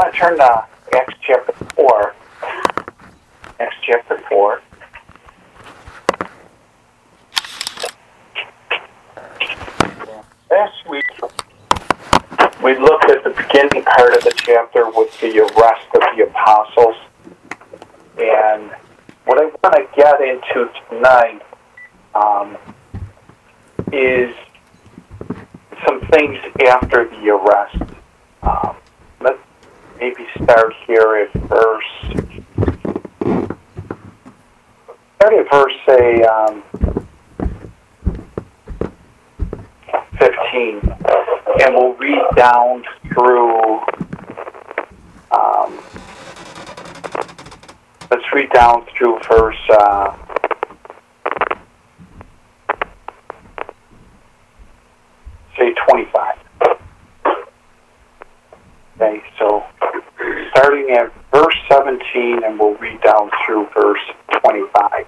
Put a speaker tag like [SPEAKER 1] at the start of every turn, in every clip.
[SPEAKER 1] want to turn to Acts chapter 4. Acts chapter 4. Last week, we looked at the beginning part of the chapter with the arrest of the apostles. And what I want to get into tonight is some things after the arrest. Let's maybe start here at verse 15, and we'll read down through, let's read down through verse, say 25. Okay, so starting at verse 17, and we'll read down through verse 25.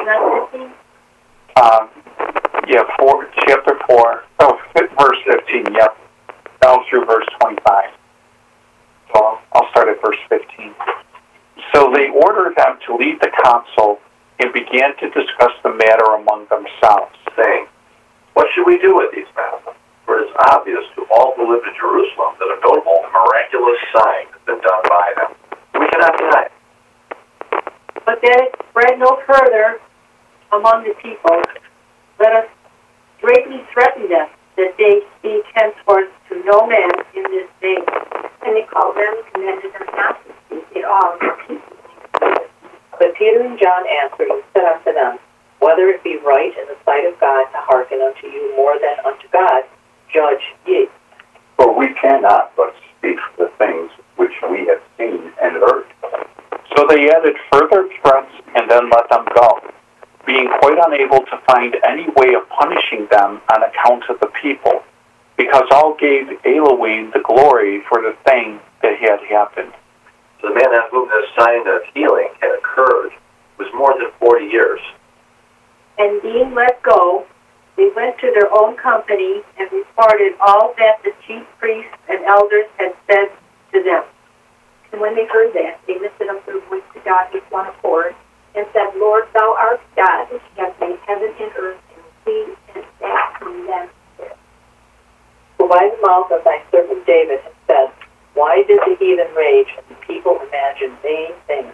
[SPEAKER 1] Chapter 4, verse 15, yep, down through verse 25. So I'll start at verse 15. So they ordered them to leave the council and began to discuss the matter among themselves,
[SPEAKER 2] saying, "What should we do with these men? For it is obvious to all who live in Jerusalem that a notable and miraculous sign has been done by them. We cannot deny it."
[SPEAKER 3] But that it spread no further among the people, let us greatly threaten them that they speak henceforth to no man in this name.
[SPEAKER 4] And they called them and commanded them not to speak at all to people.
[SPEAKER 5] But Peter and John answered and said unto them, Whether it be right in the sight of God to hearken unto you more than unto God, judge ye.
[SPEAKER 2] For we cannot but speak the things which we have seen and heard.
[SPEAKER 1] So they added further threats and then let them go, being quite unable to find any way of punishing them on account of the people, because all gave Elohim the glory for the thing that had happened.
[SPEAKER 2] The man on whom this sign of healing had occurred was more than 40 years.
[SPEAKER 3] And being let go, they went to their own company and reported all that the chief priests and elders had said to them.
[SPEAKER 4] And when they heard that, they lifted up their voice to God with one accord, and said, Lord, thou art God, which hast made heaven and earth, and sea, and that from them.
[SPEAKER 5] Who by the mouth of thy servant David has said, Why did the heathen rage, and the people imagine vain things?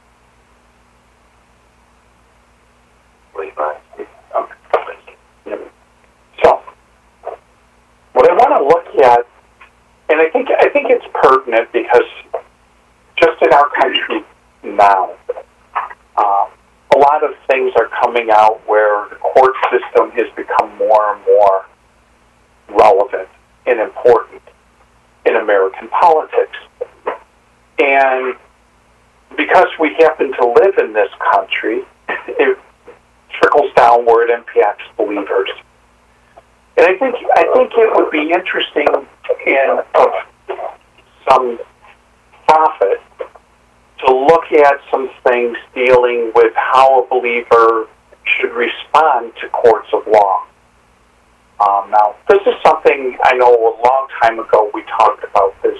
[SPEAKER 2] 25.
[SPEAKER 1] So, what I want to look at, and I think it's pertinent because just in our country now, a lot of things are coming out where the court system has become more and more relevant and important in American politics. And because we happen to live in this country, it trickles down where it impacts believers. And I think it would be interesting and of some profit to look at some things dealing with how a believer should respond to courts of law. Now, this is something I know a long time ago we talked about this.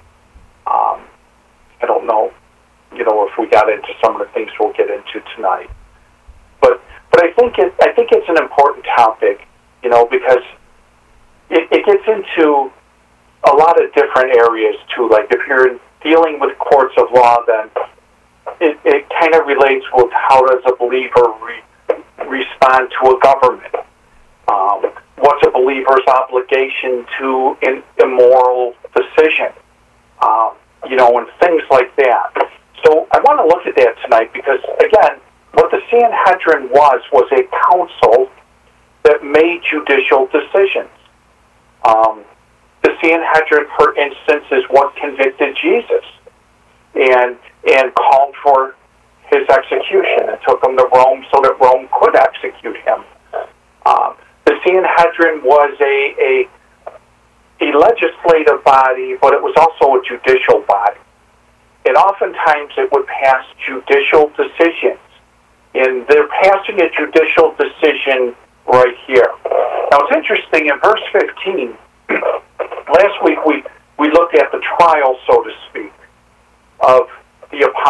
[SPEAKER 1] I don't know, if we got into some of the things we'll get into tonight. But I think it's an important topic, because it gets into a lot of different areas too. Like if you're dealing with courts of law, then it kind of relates with how does a believer respond to a government. What's a believer's obligation to an immoral decision? And things like that. So I want to look at that tonight because, again, what the Sanhedrin was a council that made judicial decisions. The Sanhedrin, for instance, is what convicted Jesus and called for his execution and took him to Rome so that Rome could execute him. The Sanhedrin was a legislative body, but it was also a judicial body. And oftentimes it would pass judicial decisions. And they're passing a judicial decision right here. Now it's interesting, in verse 15, last week we looked at the trial, so to speak.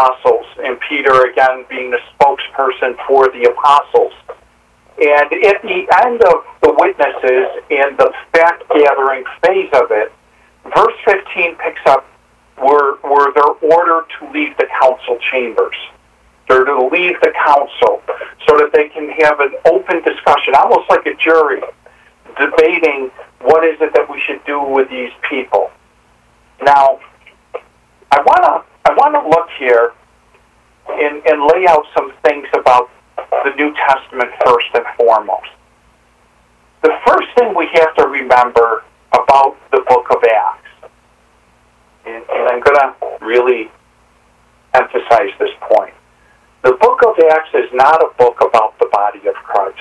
[SPEAKER 1] apostles, and Peter, again, being the spokesperson for the apostles. And at the end of the witnesses and the fact-gathering phase of it, verse 15 picks up where they're ordered to leave the council chambers. They're to leave the council so that they can have an open discussion, almost like a jury, debating what is it that we should do with these people. Now, I want to look here and lay out some things about the New Testament first and foremost. The first thing we have to remember about the book of Acts, and I'm going to really emphasize this point, the book of Acts is not a book about the body of Christ.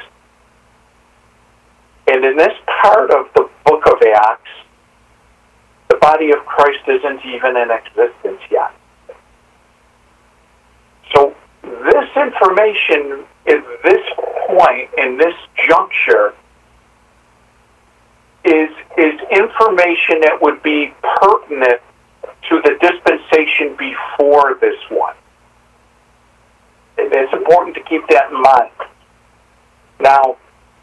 [SPEAKER 1] And in this part of the book of Acts, the body of Christ isn't even in existence yet. So this information at this point, in this juncture, is information that would be pertinent to the dispensation before this one. It's important to keep that in mind. Now,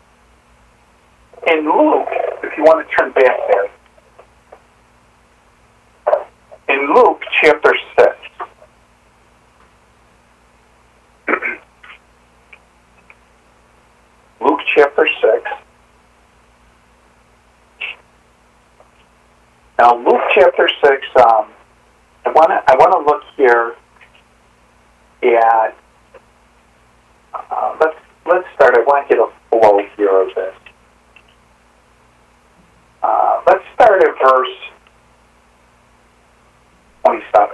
[SPEAKER 1] in Luke, if you want to turn back there, in Luke chapter 6, Luke chapter 6. Now, Luke chapter 6, I want to look here at, let's start. I want to get a flow here of this. Let's start at verse 27.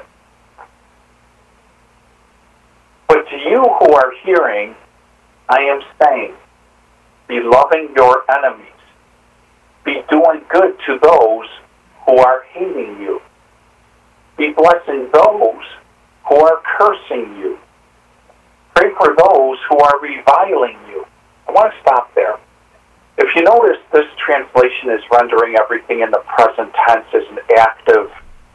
[SPEAKER 1] But to you who are hearing, I am saying, be loving your enemies. Be doing good to those who are hating you. Be blessing those who are cursing you. Pray for those who are reviling you. I want to stop there. If you notice, this translation is rendering everything in the present tense as an active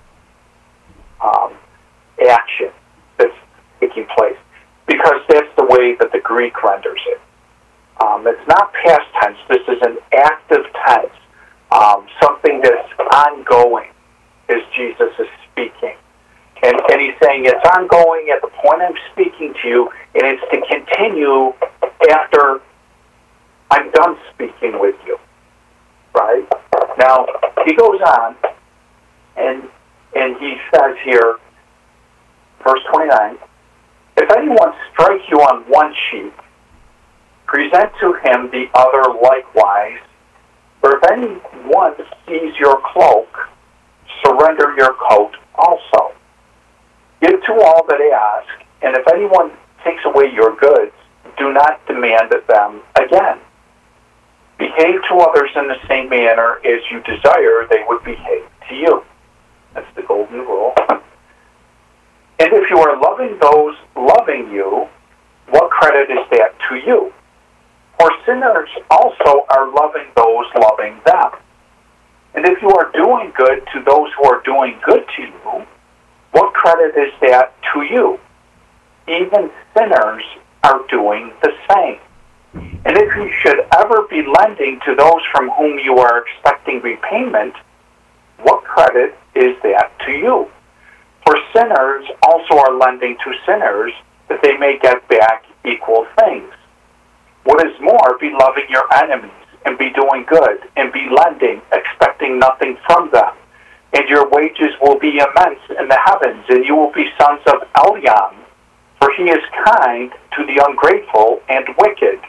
[SPEAKER 1] action that's taking place, because that's the way that the Greek renders it. It's not past tense. This is an active tense, something that's ongoing as Jesus is speaking. And he's saying it's ongoing at the point I'm speaking to you, and it's to continue after I'm done speaking with you. Right? Now, he goes on, and he says here, verse 29, if anyone strikes you on one cheek, present to him the other likewise. Or if anyone sees your cloak, surrender your coat also. Give to all that ask, and if anyone takes away your goods, do not demand them again. Behave to others in the same manner as you desire they would behave to you. That's the golden rule. And if you are loving those loving you, what credit is that to you? For sinners also are loving those loving them. And if you are doing good to those who are doing good to you, what credit is that to you? Even sinners are doing the same. And if you should ever be lending to those from whom you are expecting repayment, what credit is that to you? For sinners also are lending to sinners, that they may get back equal things. What is more, be loving your enemies, and be doing good, and be lending, expecting nothing from them. And your wages will be immense in the heavens, and you will be sons of Eliam, for he is kind to the ungrateful and wicked.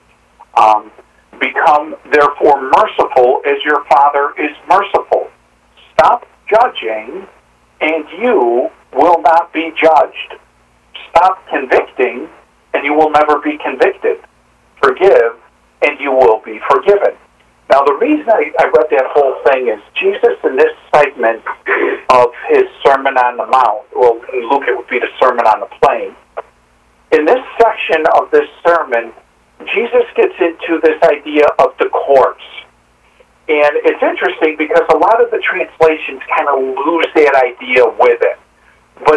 [SPEAKER 1] Become therefore merciful as your Father is merciful. Stop judging, and you will not be judged. Stop convicting, and you will never be convicted. Forgive, and you will be forgiven. Now, the reason I read that whole thing is Jesus, in this segment of his Sermon on the Mount, well, in Luke it would be the Sermon on the Plain, in this section of this sermon, Jesus gets into this idea of the courts. And it's interesting because a lot of the translations kind of lose that idea with it. But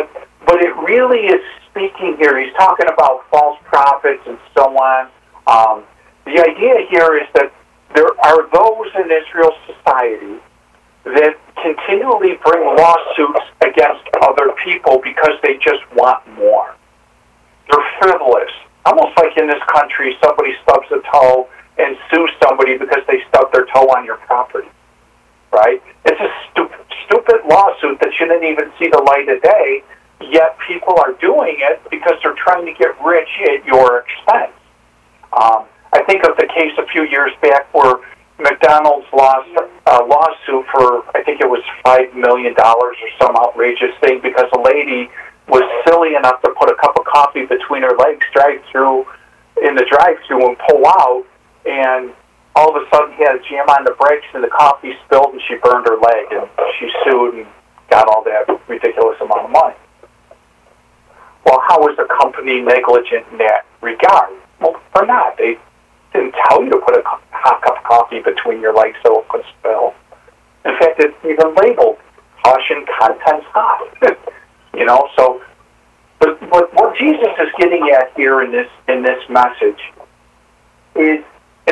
[SPEAKER 1] but it really is speaking here. He's talking about false prophets and so on. The idea here is that there are those in Israel's society that continually bring lawsuits against other people because they just want more. They're frivolous. Almost like in this country, somebody stubs a toe and sues somebody because they stubbed their toe on your property, right? It's a stupid lawsuit that shouldn't even see the light of day, yet people are doing it because they're trying to get rich at your expense. I think of the case a few years back where McDonald's lost a lawsuit for, I think it was $5 million or some outrageous thing because a lady was silly enough to put a cup of coffee between her legs in the drive-thru and pull out, and all of a sudden he had to jam on the brakes and the coffee spilled and she burned her leg, and she sued and got all that ridiculous amount of money. Well, how was the company negligent in that regard? Well, they're not. They didn't tell you to put a hot cup of coffee between your legs so it could spill. In fact, it's even labeled caution, contents hot. So, but what Jesus is getting at here in this message is an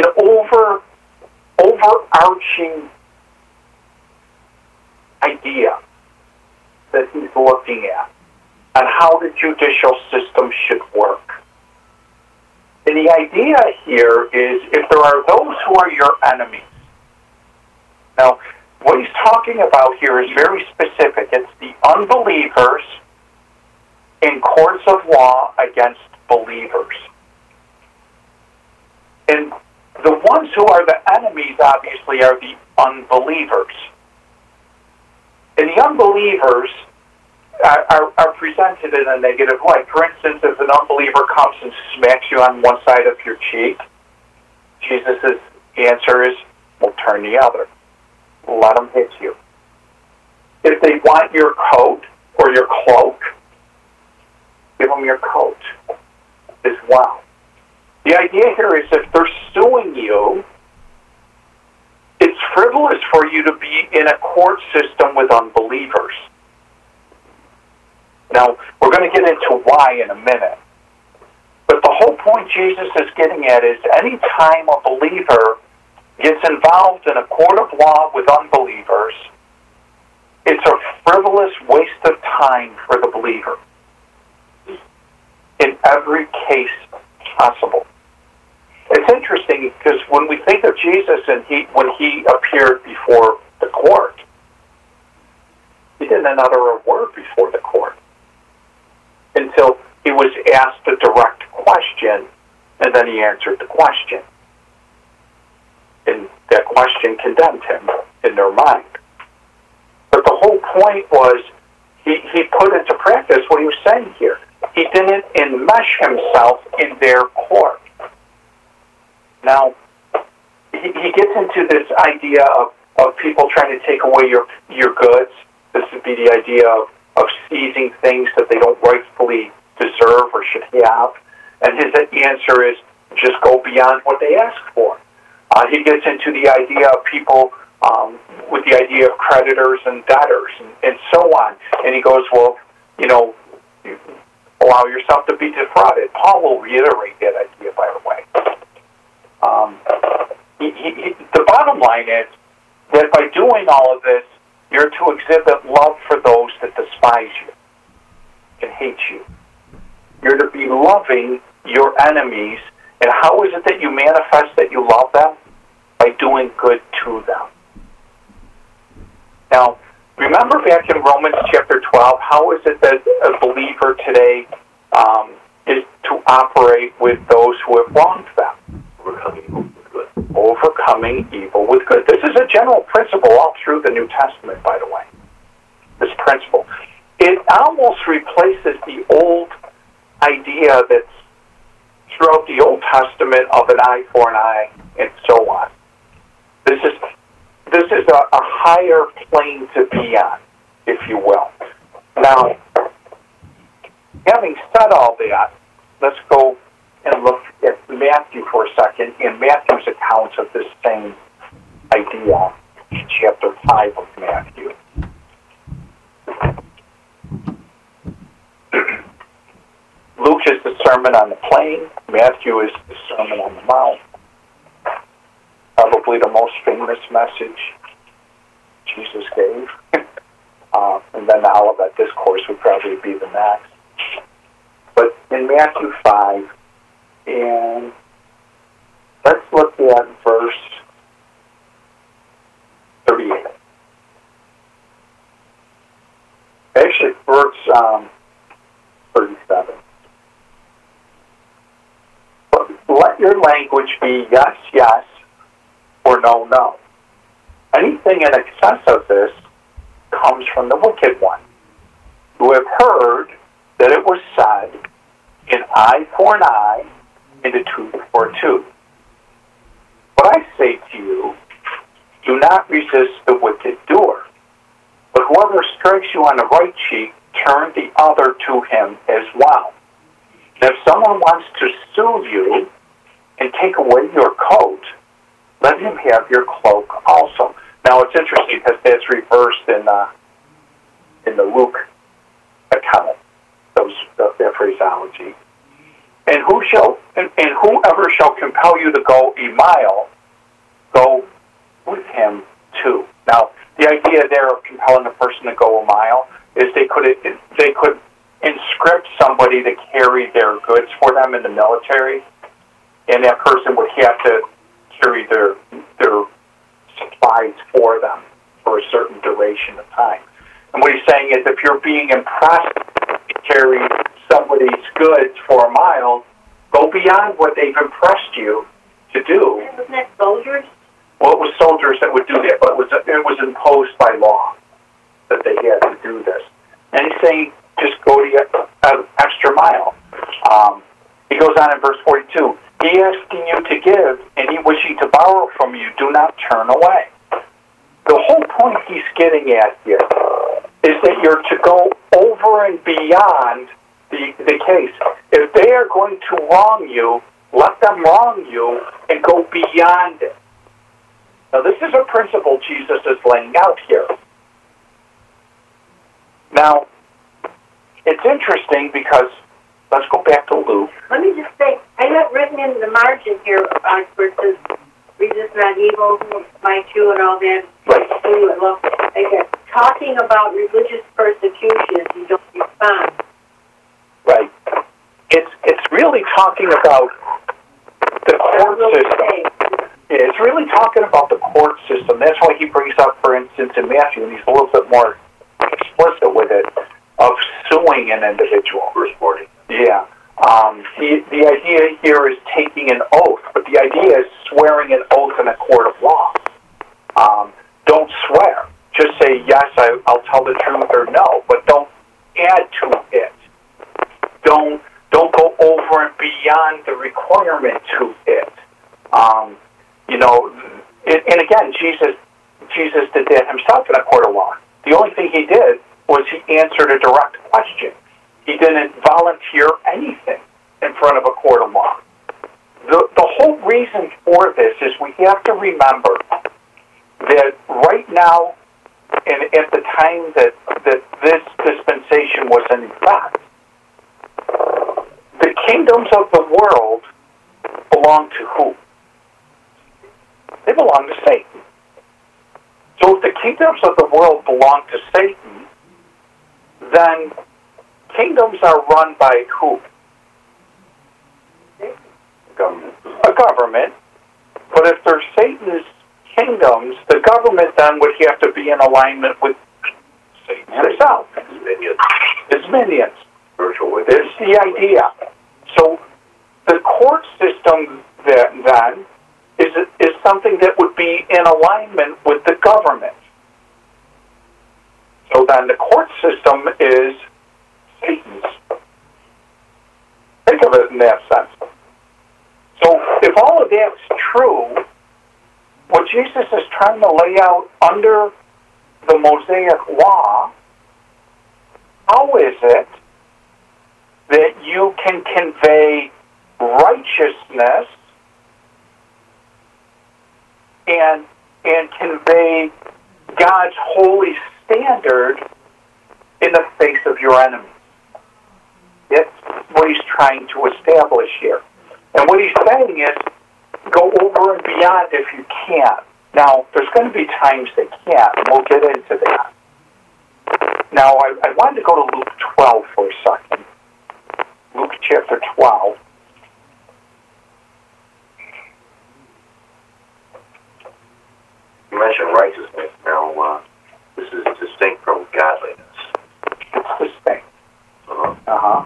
[SPEAKER 1] overarching idea that he's looking at on how the judicial system should work. And the idea here is if there are those who are your enemies. Now, what he's talking about here is very specific. It's the unbelievers in courts of law against believers. And the ones who are the enemies, obviously, are the unbelievers. And the unbelievers are presented in a negative light. For instance, if an unbeliever comes and smacks you on one side of your cheek, Jesus' answer is, well, turn the other. Let them hit you. If they want your coat or your cloak, give them your coat as well. The idea here is if they're suing you, it's frivolous for you to be in a court system with unbelievers. Now, we're going to get into why in a minute. But the whole point Jesus is getting at is any time a believer gets involved in a court of law with unbelievers, it's a frivolous waste of time for the believer in every case possible. It's interesting because when we think of Jesus and when he appeared before the court, he didn't utter a word before the court until he was asked a direct question, and then he answered the question. And that question condemned him in their mind. But the whole point was he put into practice what he was saying here. He didn't enmesh himself in their court. Now, he gets into this idea of people trying to take away your goods. This would be the idea of seizing things that they don't rightfully deserve or should have. And his answer is just go beyond what they ask for. He gets into the idea of people with the idea of creditors and debtors and so on. And he goes, well, you allow yourself to be defrauded. Paul will reiterate that idea, by the way. The bottom line is that by doing all of this, you're to exhibit love for those that despise you and hate you. You're to be loving your enemies. And how is it that you manifest that you love them? By doing good to them. Now, remember back in Romans chapter 12, how is it that a believer today is to operate with those who have wronged them? Overcoming evil with good. This is a general principle all through the New Testament, by the way. This principle. It almost replaces the old idea that's throughout the Old Testament of an eye for an eye and so on. This is a higher plane to be on, if you will. Now, having said all that, let's go and look at Matthew for a second, in Matthew's account of this same idea, chapter 5 of Matthew. Sermon on the Plain. Matthew is the Sermon on the Mount. Probably the most famous message Jesus gave. And then the Olivet Discourse would probably be the next. But in Matthew 5, and let's look at verse 38. Actually, verse 37. But let your language be yes, yes, or no, no. Anything in excess of this comes from the wicked one. You have heard that it was said, an eye for an eye, and a tooth for a tooth. But I say to you, do not resist the wicked doer. But whoever strikes you on the right cheek, turn the other to him as well. And if someone wants to sue you and take away your coat, let him have your cloak also. Now it's interesting because that's reversed in the Luke account, that phraseology. And whoever shall compel you to go a mile, go with him too. Now the idea there of compelling a person to go a mile is they could inscript somebody to carry their goods for them in the military, and that person would have to carry their supplies for them for a certain duration of time. And what he's saying is, if you're being impressed to carry somebody's goods for a mile, go beyond what they've impressed you to do.
[SPEAKER 3] Wasn't that soldiers?
[SPEAKER 1] Well, it was soldiers that would do that, but it was imposed by law that they had to do this. And he's saying, just go the extra mile. He goes on in verse 42, he asking you to give, and he wishing to borrow from you, do not turn away. The whole point he's getting at here is that you're to go over and beyond the case. If they are going to wrong you, let them wrong you and go beyond it. Now, this is a principle Jesus is laying out here. Now, it's interesting because, let's go back to Luke.
[SPEAKER 3] Let me just say, I got written in the margin here where it says, resist not evil, my too, and all that.
[SPEAKER 1] Right.
[SPEAKER 3] Well, I got talking about religious persecution, you don't respond.
[SPEAKER 1] Right. It's really talking about the court system. It's really talking about the court system. That's why he brings up, for instance, in Matthew, and he's a little bit more explicit with it, of suing an individual.
[SPEAKER 2] Verse 40.
[SPEAKER 1] Yeah. The idea here is taking an oath, but the idea is swearing an oath in a court of law. Don't swear. Just say, yes, I'll tell the truth, or no, but don't add to it. Don't go over and beyond the requirement to it. And again, Jesus did that himself in a court of law. The only thing he did was he answered a direct question. He didn't volunteer anything in front of a court of law. The whole reason for this is we have to remember that right now, and at the time that this dispensation was in effect, the kingdoms of the world belong to who? They belong to Satan. So if the kingdoms of the world belong to Satan, then kingdoms are run by who?
[SPEAKER 2] Government.
[SPEAKER 1] A government. But if they're Satan's kingdoms, the government then would have to be in alignment with Satan himself. His minions.
[SPEAKER 2] Virtual
[SPEAKER 1] This is the idea. So the court system then is something that would be in alignment with the government. So then the court system is Satan's. Think of it in that sense. So if all of that's true, what Jesus is trying to lay out under the Mosaic law, how is it that you can convey righteousness and convey God's holy standard in the face of your enemies? what he's trying to establish here. And what he's saying is, go over and beyond if you can. Now, there's going to be times they can't, and we'll get into that. Now, I wanted to go to Luke 12 for a second. Luke chapter 12.
[SPEAKER 2] You mentioned righteousness. Now, this is distinct from godliness.
[SPEAKER 1] It's distinct.
[SPEAKER 2] Uh-huh.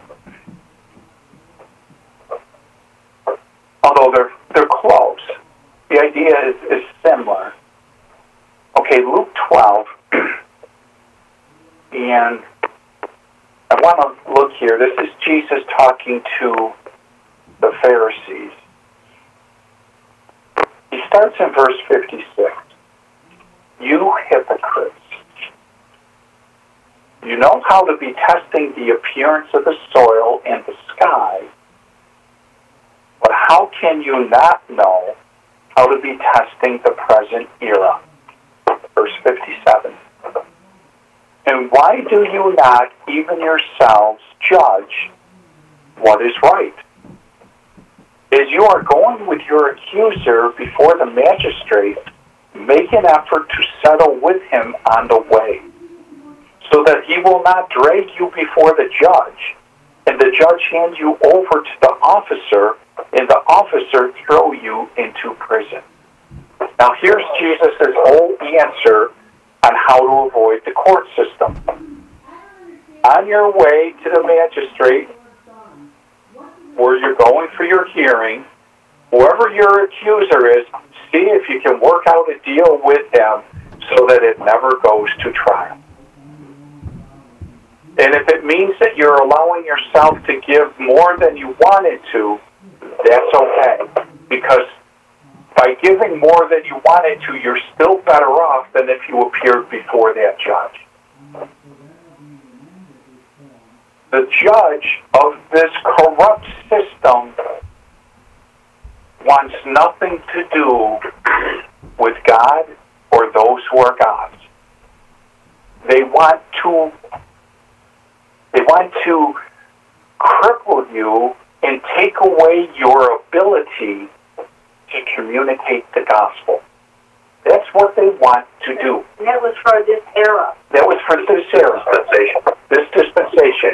[SPEAKER 1] Although they're close. The idea is similar. Okay, Luke 12. And I want to look here. This is Jesus talking to the Pharisees. He starts in verse 56. You hypocrites, you know how to be testing the appearance of the soil and the sky, but how can you not know how to be testing the present era? Verse 57. And why do you not even yourselves judge what is right? As you are going with your accuser before the magistrate, make an effort to settle with him on the way, so that he will not drag you before the judge, and the judge hand you over to the officer, and the officer throw you into prison. Now here's Jesus' whole answer on how to avoid the court system. On your way to the magistrate, where you're going for your hearing, whoever your accuser is, see if you can work out a deal with them so that it never goes to trial. And if it means that you're allowing yourself to give more than you wanted to, that's okay. Because by giving more than you wanted to, you're still better off than if you appeared before that judge. The judge of this corrupt system wants nothing to do with God or those who are God's. They want to cripple you and take away your ability to communicate the gospel. That's what they want to do.
[SPEAKER 3] And that was for this era.
[SPEAKER 1] That was for this era. This dispensation.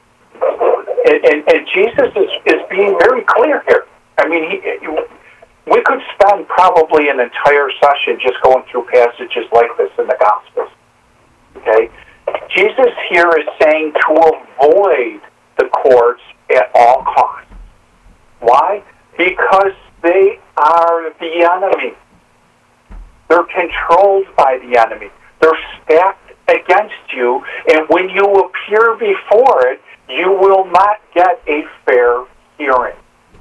[SPEAKER 1] And Jesus is being very clear here. I mean, we could spend probably an entire session just going through passages like this in the Gospels. Okay? Jesus here is saying to avoid the courts at all costs. Why? Because they are the enemy. They're controlled by the enemy. They're stacked against you, and when you appear before it, you will not get a fair hearing.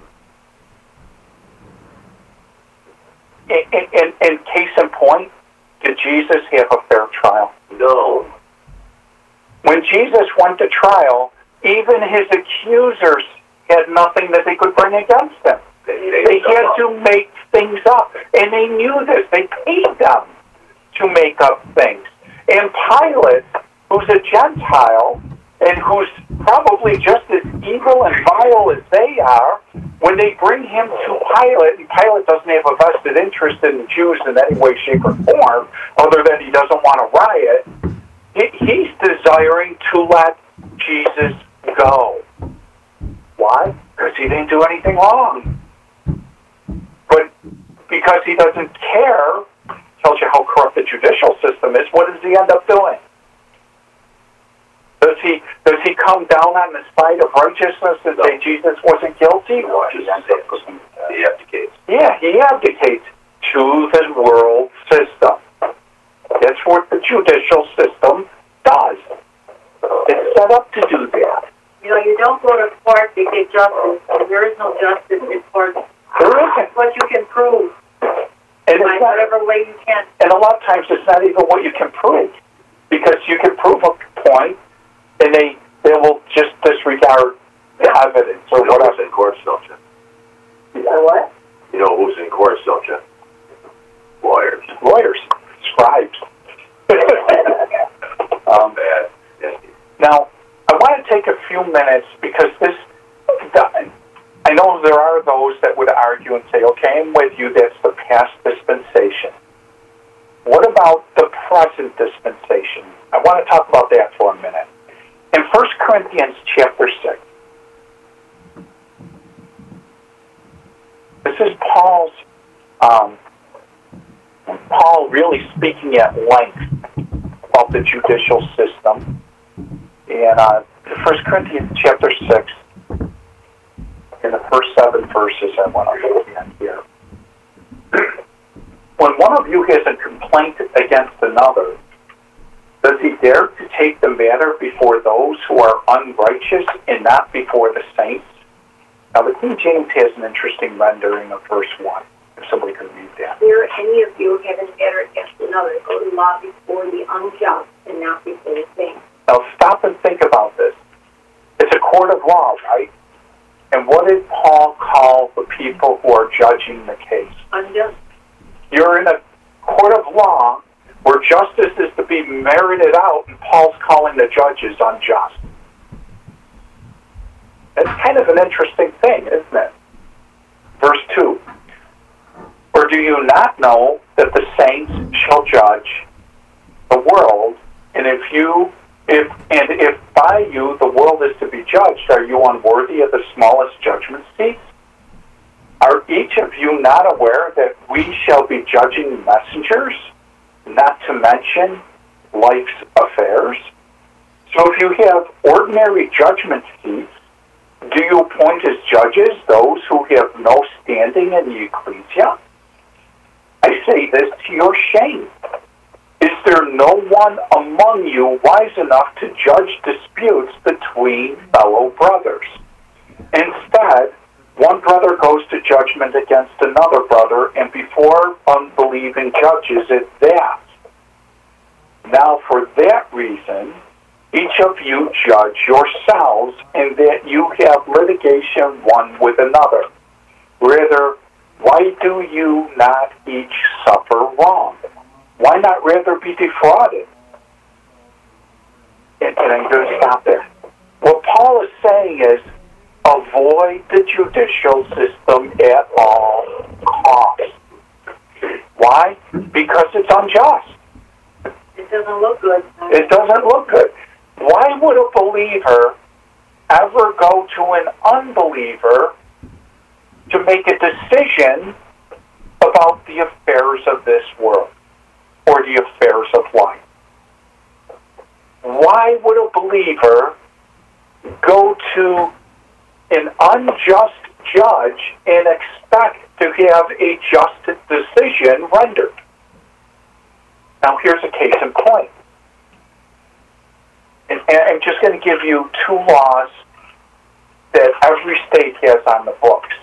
[SPEAKER 1] In case in point, did Jesus have a fair trial?
[SPEAKER 2] No.
[SPEAKER 1] When Jesus went to trial, even his accusers had nothing that they could bring against him. They had to make things up, and they knew this. They paid them to make up things. And Pilate, who's a Gentile, and who's probably just as evil and vile as they are, when they bring him to Pilate, and Pilate doesn't have a vested interest in the Jews in any way, shape, or form, other than he doesn't want to riot, he's desiring to let Jesus go. Why? Because he didn't do anything wrong. But because he doesn't care, tells you how corrupt the judicial system is, what does he end up doing? Does he come down on the side of righteousness and say Jesus wasn't guilty?
[SPEAKER 2] No, he abdicates.
[SPEAKER 1] Yeah, he abdicates to the world system. That's what the judicial system does. It's set up to do that.
[SPEAKER 3] You know, you don't go to court to get justice. There is no justice in court.
[SPEAKER 1] There isn't.
[SPEAKER 3] What you can prove,
[SPEAKER 1] And
[SPEAKER 3] by whatever way you can.
[SPEAKER 1] And a lot of times it's not even what you can prove. Because you can prove a point, and they will just disregard the evidence or whatever.
[SPEAKER 2] Who's in court, don't you?
[SPEAKER 3] What?
[SPEAKER 2] You know who's in court, don't you?
[SPEAKER 1] Lawyers. Scribes.
[SPEAKER 2] Bad. Yes.
[SPEAKER 1] Now, I want to take a few minutes because this there are those that would argue and say, okay, I'm with you, that's the past dispensation. What about the present dispensation? I want to talk about that for a minute. In 1 Corinthians chapter 6, this is Paul really speaking at length about the judicial system. And 1 Corinthians chapter 6, in the first 7 verses I want to look at here. When one of you has a complaint against another, does he dare to take the matter before those who are unrighteous and not before the saints? Now, the King James has an interesting rendering of verse 1, if somebody could read that.
[SPEAKER 4] Here, any of you having a matter against another, go to law before the unjust and not before the saints.
[SPEAKER 1] Now, stop and think about this. It's a court of law, right? And what did Paul call the people who are judging the case?
[SPEAKER 3] Unjust.
[SPEAKER 1] You're in a court of law where justice is to be merited out, and Paul's calling the judges unjust. It's kind of an interesting thing, isn't it? Verse 2. Or do you not know that the saints shall judge the world, and if by you the world is to be judged, are you unworthy of the smallest judgment seats? Are each of you not aware that we shall be judging messengers, not to mention life's affairs? So if you have ordinary judgment seats, do you appoint as judges those who have no standing in the ecclesia? I say this to your shame. Is there no one among you wise enough to judge disputes between fellow brothers? Instead, one brother goes to judgment against another brother, and before unbelieving judges it that. Now for that reason, each of you judge yourselves, in that you have litigation one with another. Rather, why do you not each suffer wrong? Why not rather be defrauded? And I'm going to stop there. What Paul is saying is, avoid the judicial system at all costs. Why? Because it's unjust.
[SPEAKER 3] It doesn't look good.
[SPEAKER 1] It doesn't look good. Why would a believer ever go to an unbeliever to make a decision about the affairs of this world or the affairs of life? Why would a believer go to an unjust judge and expect to have a just decision rendered? Now, here's a case in point. And I'm just going to give you 2 laws that every state has on the books.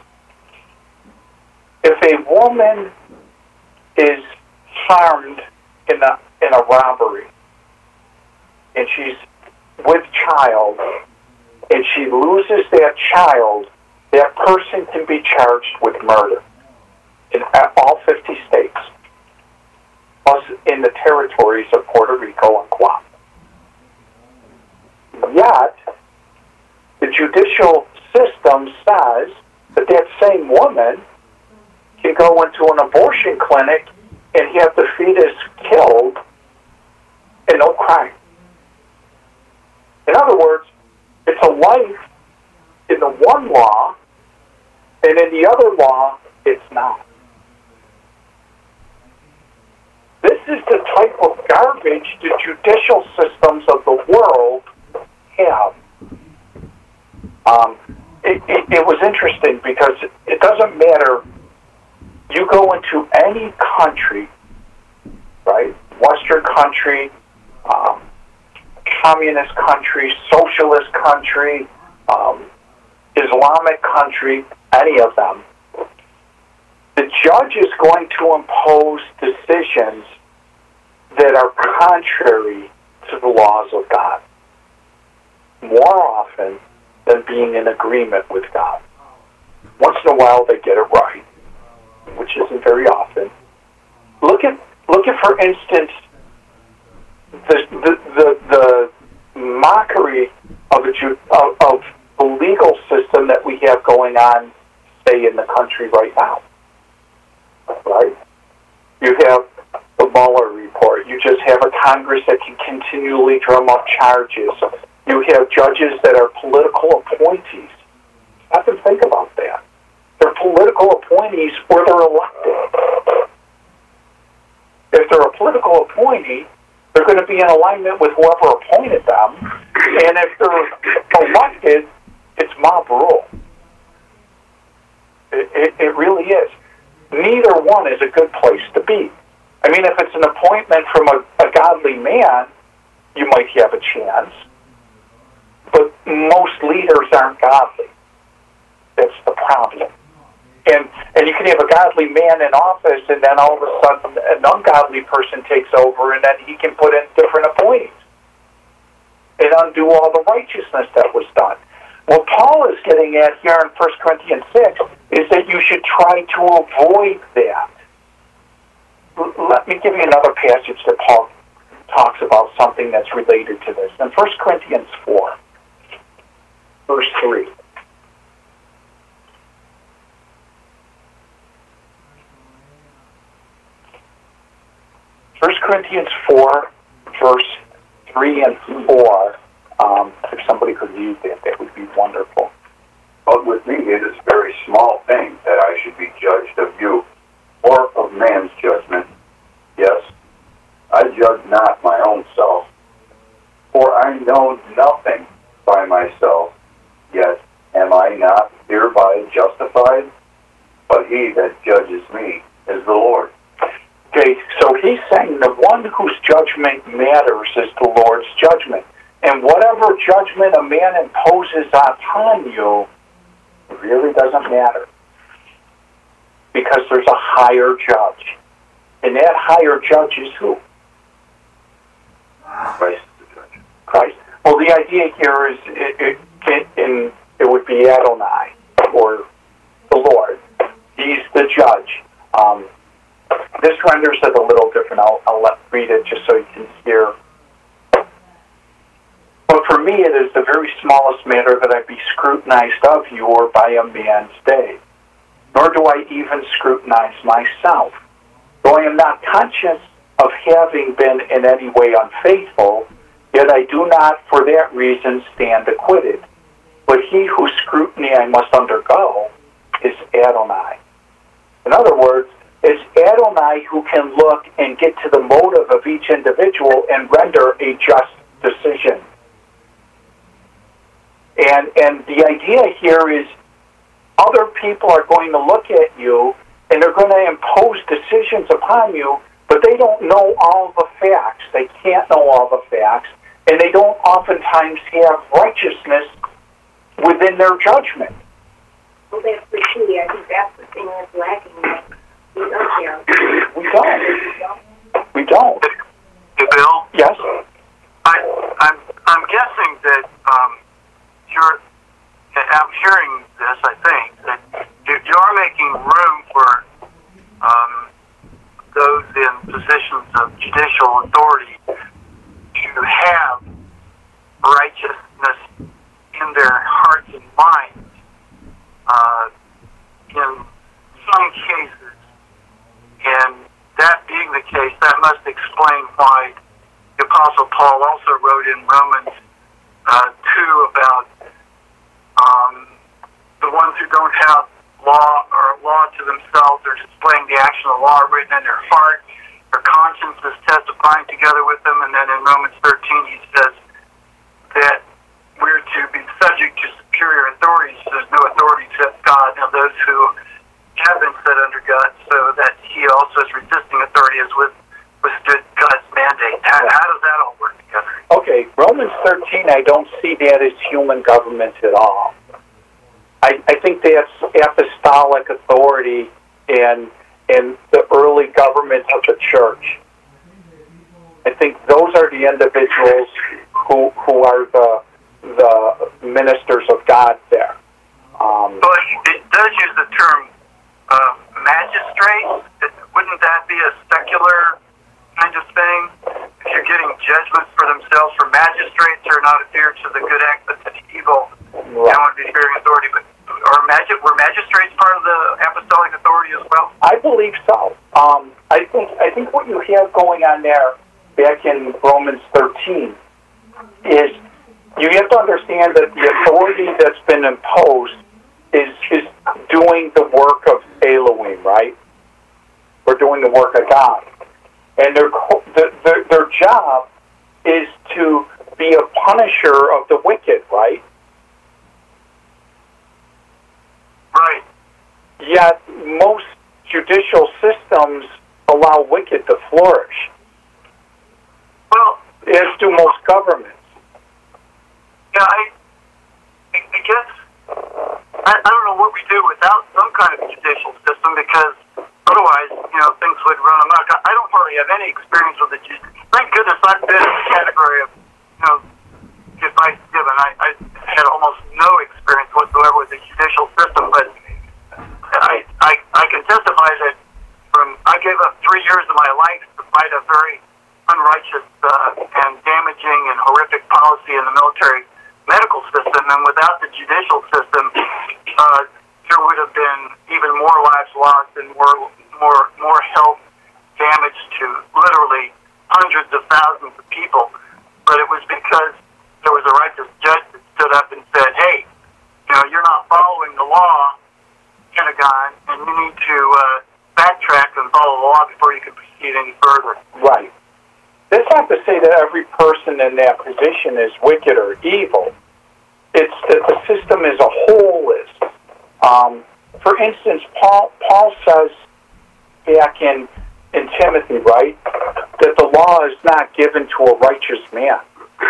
[SPEAKER 1] If a woman is harmed in a robbery, and she's with child, and she loses that child, that person can be charged with murder in all 50 states, plus in the territories of Puerto Rico and Guam. Yet, the judicial system says that that same woman can go into an abortion clinic and have the fetus killed and no crime. In other words, it's a life in the one law, and in the other law, it's not. This is the type of garbage the judicial systems of the world have. It was interesting because it doesn't matter. You go into any country, right? Western country, communist country, socialist country, Islamic country, any of them. The judge is going to impose decisions that are contrary to the laws of God, more often than being in agreement with God. Once in a while they get it right, which isn't very often. Look at for instance, the mockery of the legal system that we have going on say in the country right now. Right? You have the Mueller report. You just have a Congress that can continually drum up charges. You have judges that are political appointees. Have to think about that. They're political appointees or they're elected. If they're a political appointee, they're going to be in alignment with whoever appointed them. And if they're elected, it's mob rule. It really is. Neither one is a good place to be. I mean, if it's an appointment from a godly man, you might have a chance. But most leaders aren't godly. That's the problem. And you can have a godly man in office, and then all of a sudden an ungodly person takes over, and then he can put in different appointees and undo all the righteousness that was done. What Paul is getting at here in 1 Corinthians 6 is that you should try to avoid that. Let me give you another passage that Paul talks about something that's related to this. In 1 Corinthians 4, verse 3. 1 Corinthians 4, verse 3 and 4, if somebody could read that, that would be wonderful.
[SPEAKER 6] But with me it is a very small thing that I should be judged of you, or of man's judgment. Yes, I judge not my own self, for I know nothing by myself, yet am I not hereby justified? But he that judges me is the Lord.
[SPEAKER 1] Okay, so he's saying the one whose judgment matters is the Lord's judgment. And whatever judgment a man imposes upon you really doesn't matter. Because there's a higher judge. And that higher judge is who?
[SPEAKER 6] Christ is the judge.
[SPEAKER 1] Christ. Well, the idea here is it would be Adonai, or the Lord. He's the judge. This renders it a little different. I'll read it just so you can hear. But for me, it is the very smallest matter that I be scrutinized of you or by a man's day. Nor do I even scrutinize myself. Though I am not conscious of having been in any way unfaithful, yet I do not for that reason stand acquitted. But he whose scrutiny I must undergo is Adonai. In other words, it's Adonai who can look and get to the motive of each individual and render a just decision. And the idea here is other people are going to look at you and they're going to impose decisions upon you, but they don't know all the facts. They can't know all the facts, and they don't oftentimes have righteousness within their judgment.
[SPEAKER 4] Well, that's the key. I think that's the thing that's lacking. We
[SPEAKER 1] don't.
[SPEAKER 7] Hey, Bill?
[SPEAKER 1] Yes?
[SPEAKER 7] I'm guessing that I'm hearing this, I think, that you are making room for those in positions of judicial authority to have righteousness in their hearts and minds. In some cases, and that being the case, that must explain why the Apostle Paul also wrote in Romans 2 about the ones who don't have law to themselves are displaying the action of law written in their heart. Their conscience is testifying together with them. And then in Romans 13 he says that we're to be subject to superior authorities. There's no authority except God. Now those who have been set under God, so that he also is resisting authority as withstood God's mandate. How does that all work together?
[SPEAKER 1] Okay, Romans 13, I don't see that as human government at all. I think that's apostolic authority in the early government of the church. I think those are the individuals who are the ministers of God there.
[SPEAKER 7] But it does use the term magistrate. Wouldn't that be a secular kind of thing? If you're getting judgments for themselves, for magistrates who are not adhere to the good act but to the evil, they want to be fearing authority. But were magistrates part of the
[SPEAKER 1] I believe so. I think what you have going on there back in Romans 13 is you have to understand that the authority that's been imposed is doing the work of Elohim, right? Or doing the work of God. And their job is to be a punisher of the wicked, right?
[SPEAKER 7] Right.
[SPEAKER 1] Yet most judicial systems allow wicked to flourish,
[SPEAKER 7] Well,
[SPEAKER 1] as do most governments.
[SPEAKER 7] yeah, I guess I don't know what we do without some kind of judicial system, because otherwise, things would run amok. I don't hardly have any experience with the Thank goodness I've been in the category of, advice given. I had almost no experience whatsoever with the judicial system, but I can testify that I gave up 3 years of my life to fight a very unrighteous and damaging and horrific policy in the military medical system, and without the judicial system, there would have been even more lives lost and more health damage to literally hundreds of thousands of people. But it was because there was a righteous judge that stood up and said, "Hey, you're not following the law, Pentagon, and you need to backtrack and follow the law before you can proceed any further."
[SPEAKER 1] Right. That's not to say that every person in that position is wicked or evil. It's that the system as a whole is. For instance, Paul says back in Timothy, right, that the law is not given to a righteous man.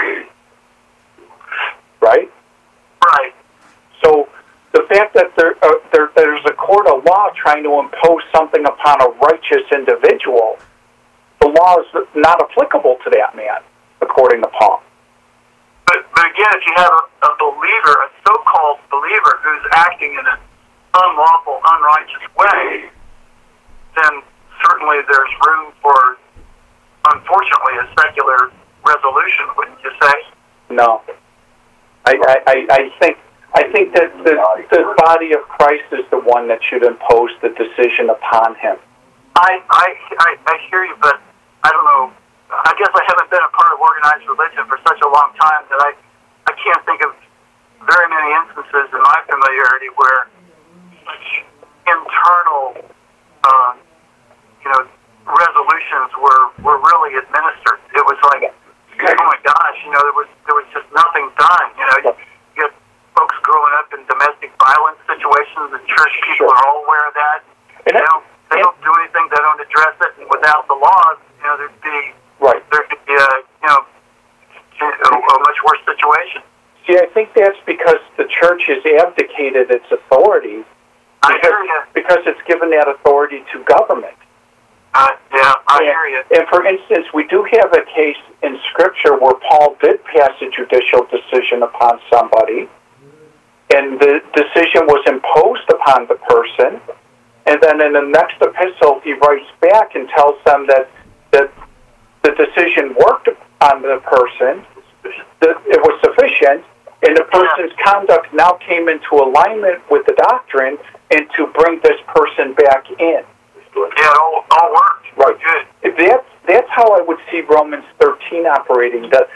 [SPEAKER 1] Right?
[SPEAKER 7] Right.
[SPEAKER 1] So the fact that there's a court of law trying to impose something upon a righteous individual, the law is not applicable to that man, according to Paul.
[SPEAKER 7] But again, if you have a believer, a so-called believer, who's acting in an unlawful, unrighteous way, then certainly there's room for, unfortunately, a secular resolution, wouldn't you say?
[SPEAKER 1] No. I think that the body of Christ is the one that should impose the decision upon him.
[SPEAKER 7] I hear you, but I don't know. I guess I haven't been a part of organized religion for such a long time that I can't think of very many instances in my familiarity where such internal, resolutions were really administered. It was like, oh my gosh, there was just nothing done. You get folks growing up in domestic violence situations, and church people are all aware of that. They don't do anything. They don't address it. And without the laws, there'd be a much worse situation.
[SPEAKER 1] See, I think that's because the church has abdicated its authority.
[SPEAKER 7] I hear you.
[SPEAKER 1] Because it's given that authority to government.
[SPEAKER 7] I hear you.
[SPEAKER 1] And for instance, we do have a case in Scripture where Paul did pass a judicial decision upon somebody, and the decision was imposed upon the person, and then in the next epistle he writes back and tells them that the decision worked on the person, that it was sufficient, and the person's conduct now came into alignment with the doctrine, and to bring this person back in.
[SPEAKER 7] Yeah, it all worked.
[SPEAKER 1] Right.
[SPEAKER 7] Good.
[SPEAKER 1] That's how I would see Romans 13 operating. The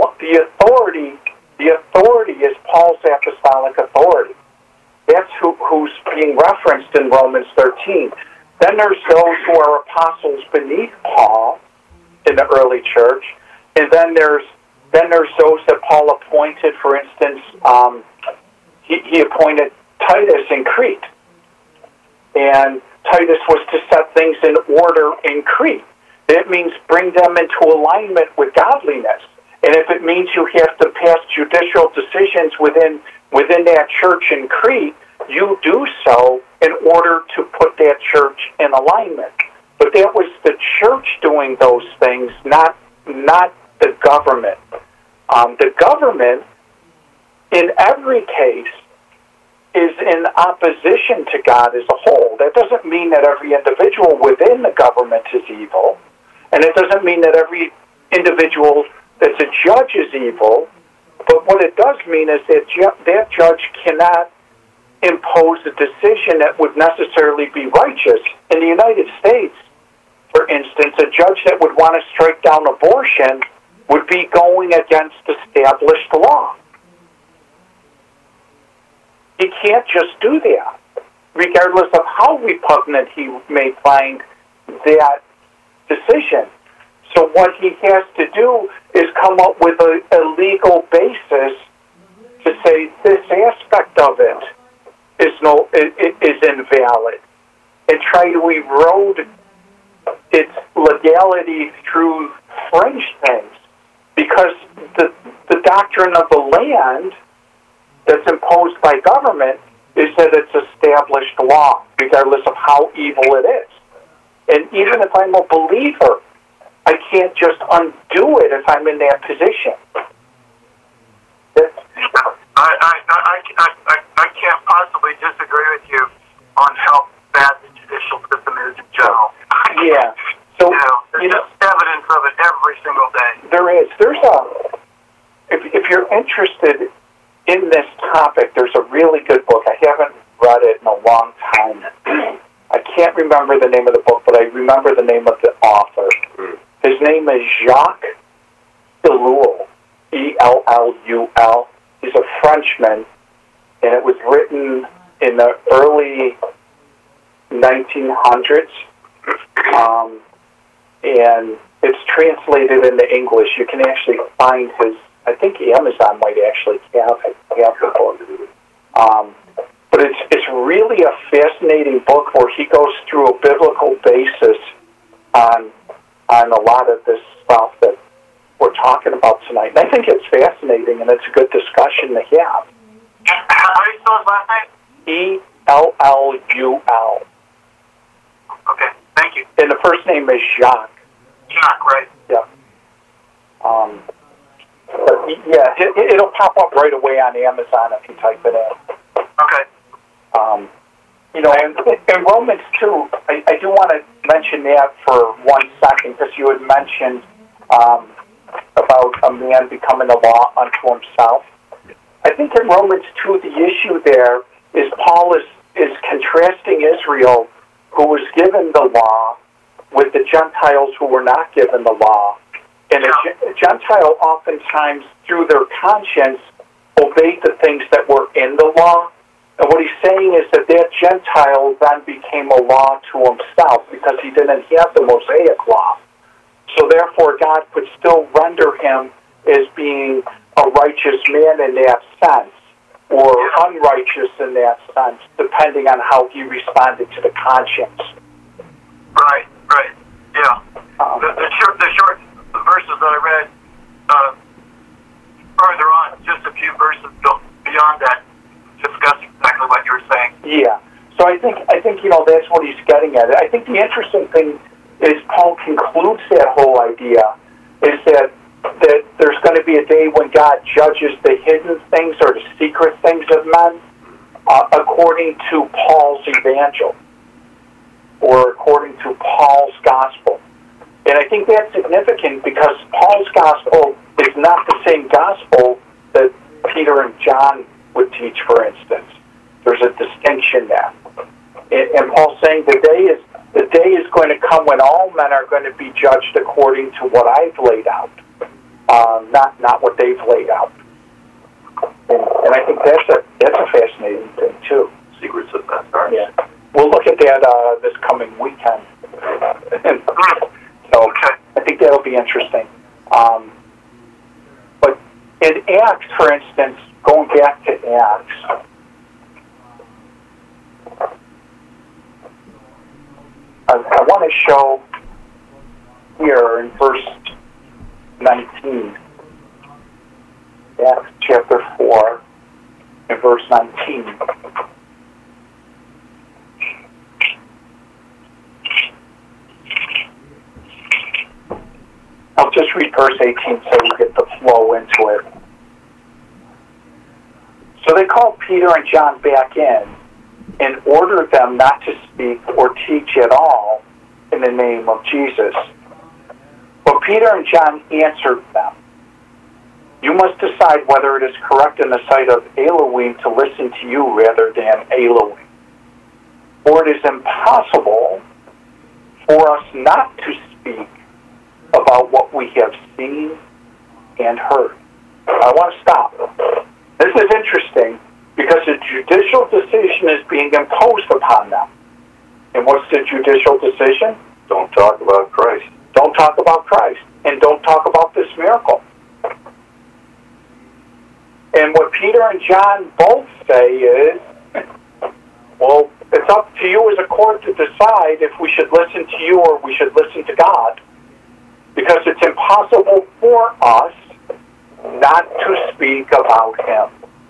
[SPEAKER 1] authority is Paul's apostolic authority. That's who's being referenced in Romans 13. Then there's those who are apostles beneath Paul in the early church, and then there's those that Paul appointed. For instance, he appointed Titus in Crete, and Titus was to set things in order in Crete. That means bring them into alignment with godliness. And if it means you have to pass judicial decisions within that church in Crete, you do so in order to put that church in alignment. But that was the church doing those things, not the government. The government, in every case, is in opposition to God as a whole. That doesn't mean that every individual within the government is evil, and it doesn't mean that every individual that's a judge is evil, but what it does mean is that that judge cannot impose a decision that would necessarily be righteous. In the United States, for instance, a judge that would want to strike down abortion would be going against established law. He can't just do that, regardless of how repugnant he may find that decision. So what he has to do is come up with a legal basis to say this aspect of it is invalid, and try to erode its legality through fringe things, because the doctrine of the land that's imposed by government is that it's established law, regardless of how evil it is. And even if I'm a believer, I can't just undo it if I'm in that position.
[SPEAKER 7] I can't possibly disagree with you on how bad the judicial system is in general.
[SPEAKER 1] Yeah. So,
[SPEAKER 7] there's just evidence of it every single day.
[SPEAKER 1] There is. If you're interested in this topic, there's a really good book. I haven't read it in a long time. I can't remember the name of the book, but I remember the name of the author. His name is Jacques Ellul, Ellul. He's a Frenchman, and it was written in the early 1900s, and it's translated into English. You can actually find his, I think Amazon might actually have the book. But it's really a fascinating book where he goes through a biblical basis on a lot of this stuff that we're talking about tonight. And I think it's fascinating, and it's a good discussion to have.
[SPEAKER 7] How do you spell his last name?
[SPEAKER 1] Ellul.
[SPEAKER 7] Okay, thank you.
[SPEAKER 1] And the first name is Jacques.
[SPEAKER 7] Jacques, right?
[SPEAKER 1] Yeah. But yeah, it'll pop up right away on Amazon if you type it in.
[SPEAKER 7] Okay.
[SPEAKER 1] In Romans 2, I do want to mention that for 1 second, because you had mentioned about a man becoming a law unto himself. I think in Romans 2, the issue there is Paul is contrasting Israel, who was given the law, with the Gentiles who were not given the law. And a Gentile oftentimes, through their conscience, obeyed the things that were in the law. And what he's saying is that Gentile then became a law to himself because he didn't have the Mosaic law. So therefore, God could still render him as being a righteous man in that sense, or unrighteous in that sense, depending on how he responded to the conscience.
[SPEAKER 7] Right, yeah. The short verses that I read further on, just a few verses beyond that, discuss exactly what you were saying. Yeah. So I think that's what he's getting at. I think the interesting thing is Paul concludes that whole idea is that there's going to be a day when God judges the hidden things or the secret things of men according to Paul's evangel or according to Paul's gospel. And I think that's significant because Paul's gospel is not the same gospel that Peter and John would teach, for instance. There's a distinction there. And Paul's saying the day is going to come when all men are going to be judged according to what I've laid out, not what they've laid out. And I think that's a fascinating thing too.
[SPEAKER 2] Secrets of that art.
[SPEAKER 1] Yeah, we'll look at that this coming weekend. So I think that'll be interesting. But in Acts, for instance, going back to Acts, I want to show here in verse 19, Acts chapter 4, and verse 19. I'll just read verse 18 so we get the flow into it. So they called Peter and John back in and ordered them not to speak or teach at all in the name of Jesus. But Peter and John answered them, "You You must decide whether it is correct in the sight of Elohim to listen to you rather than Elohim. For it is impossible for us not to speak about what we have seen and heard. I want to stop. This is interesting because a judicial decision is being imposed upon them. And what's the judicial decision?
[SPEAKER 6] Don't talk about Christ.
[SPEAKER 1] Don't talk about Christ. And don't talk about this miracle. And what Peter and John both say is, well, it's up to you as a court to decide if we should listen to you or we should listen to God. Because it's impossible for us not to speak about Him.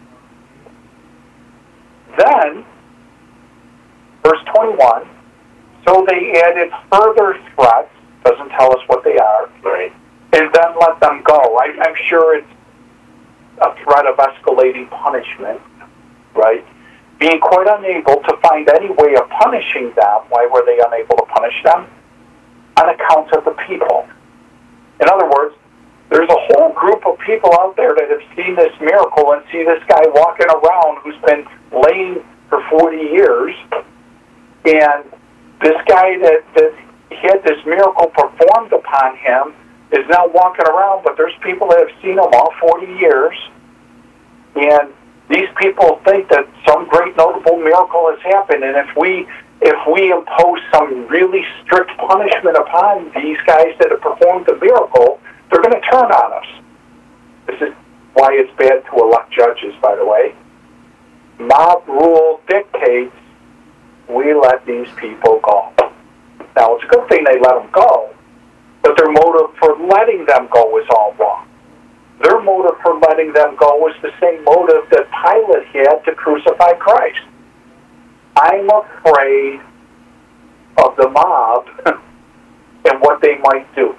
[SPEAKER 1] Then, verse 21, so they added further threats, doesn't tell us what they are,
[SPEAKER 2] Right.
[SPEAKER 1] and then let them go. I'm sure it's a threat of escalating punishment, right? Being quite unable to find any way of punishing them. Why were they unable to punish them? On account of the people. In other words, there's a whole group of people out there that have seen this miracle and see this guy walking around who's been lame for 40 years, and this guy that had this miracle performed upon him is now walking around, but there's people that have seen him all 40 years, and these people think that some great notable miracle has happened, and if we impose some really strict punishment upon these guys that have performed the miracle, they're going to turn on us. This is why it's bad to elect judges, by the way. Mob rule dictates we let these people go. Now, it's a good thing they let them go, but their motive for letting them go is all wrong. Their motive for letting them go was the same motive that Pilate had to crucify Christ. I'm afraid of the mob and what they might do.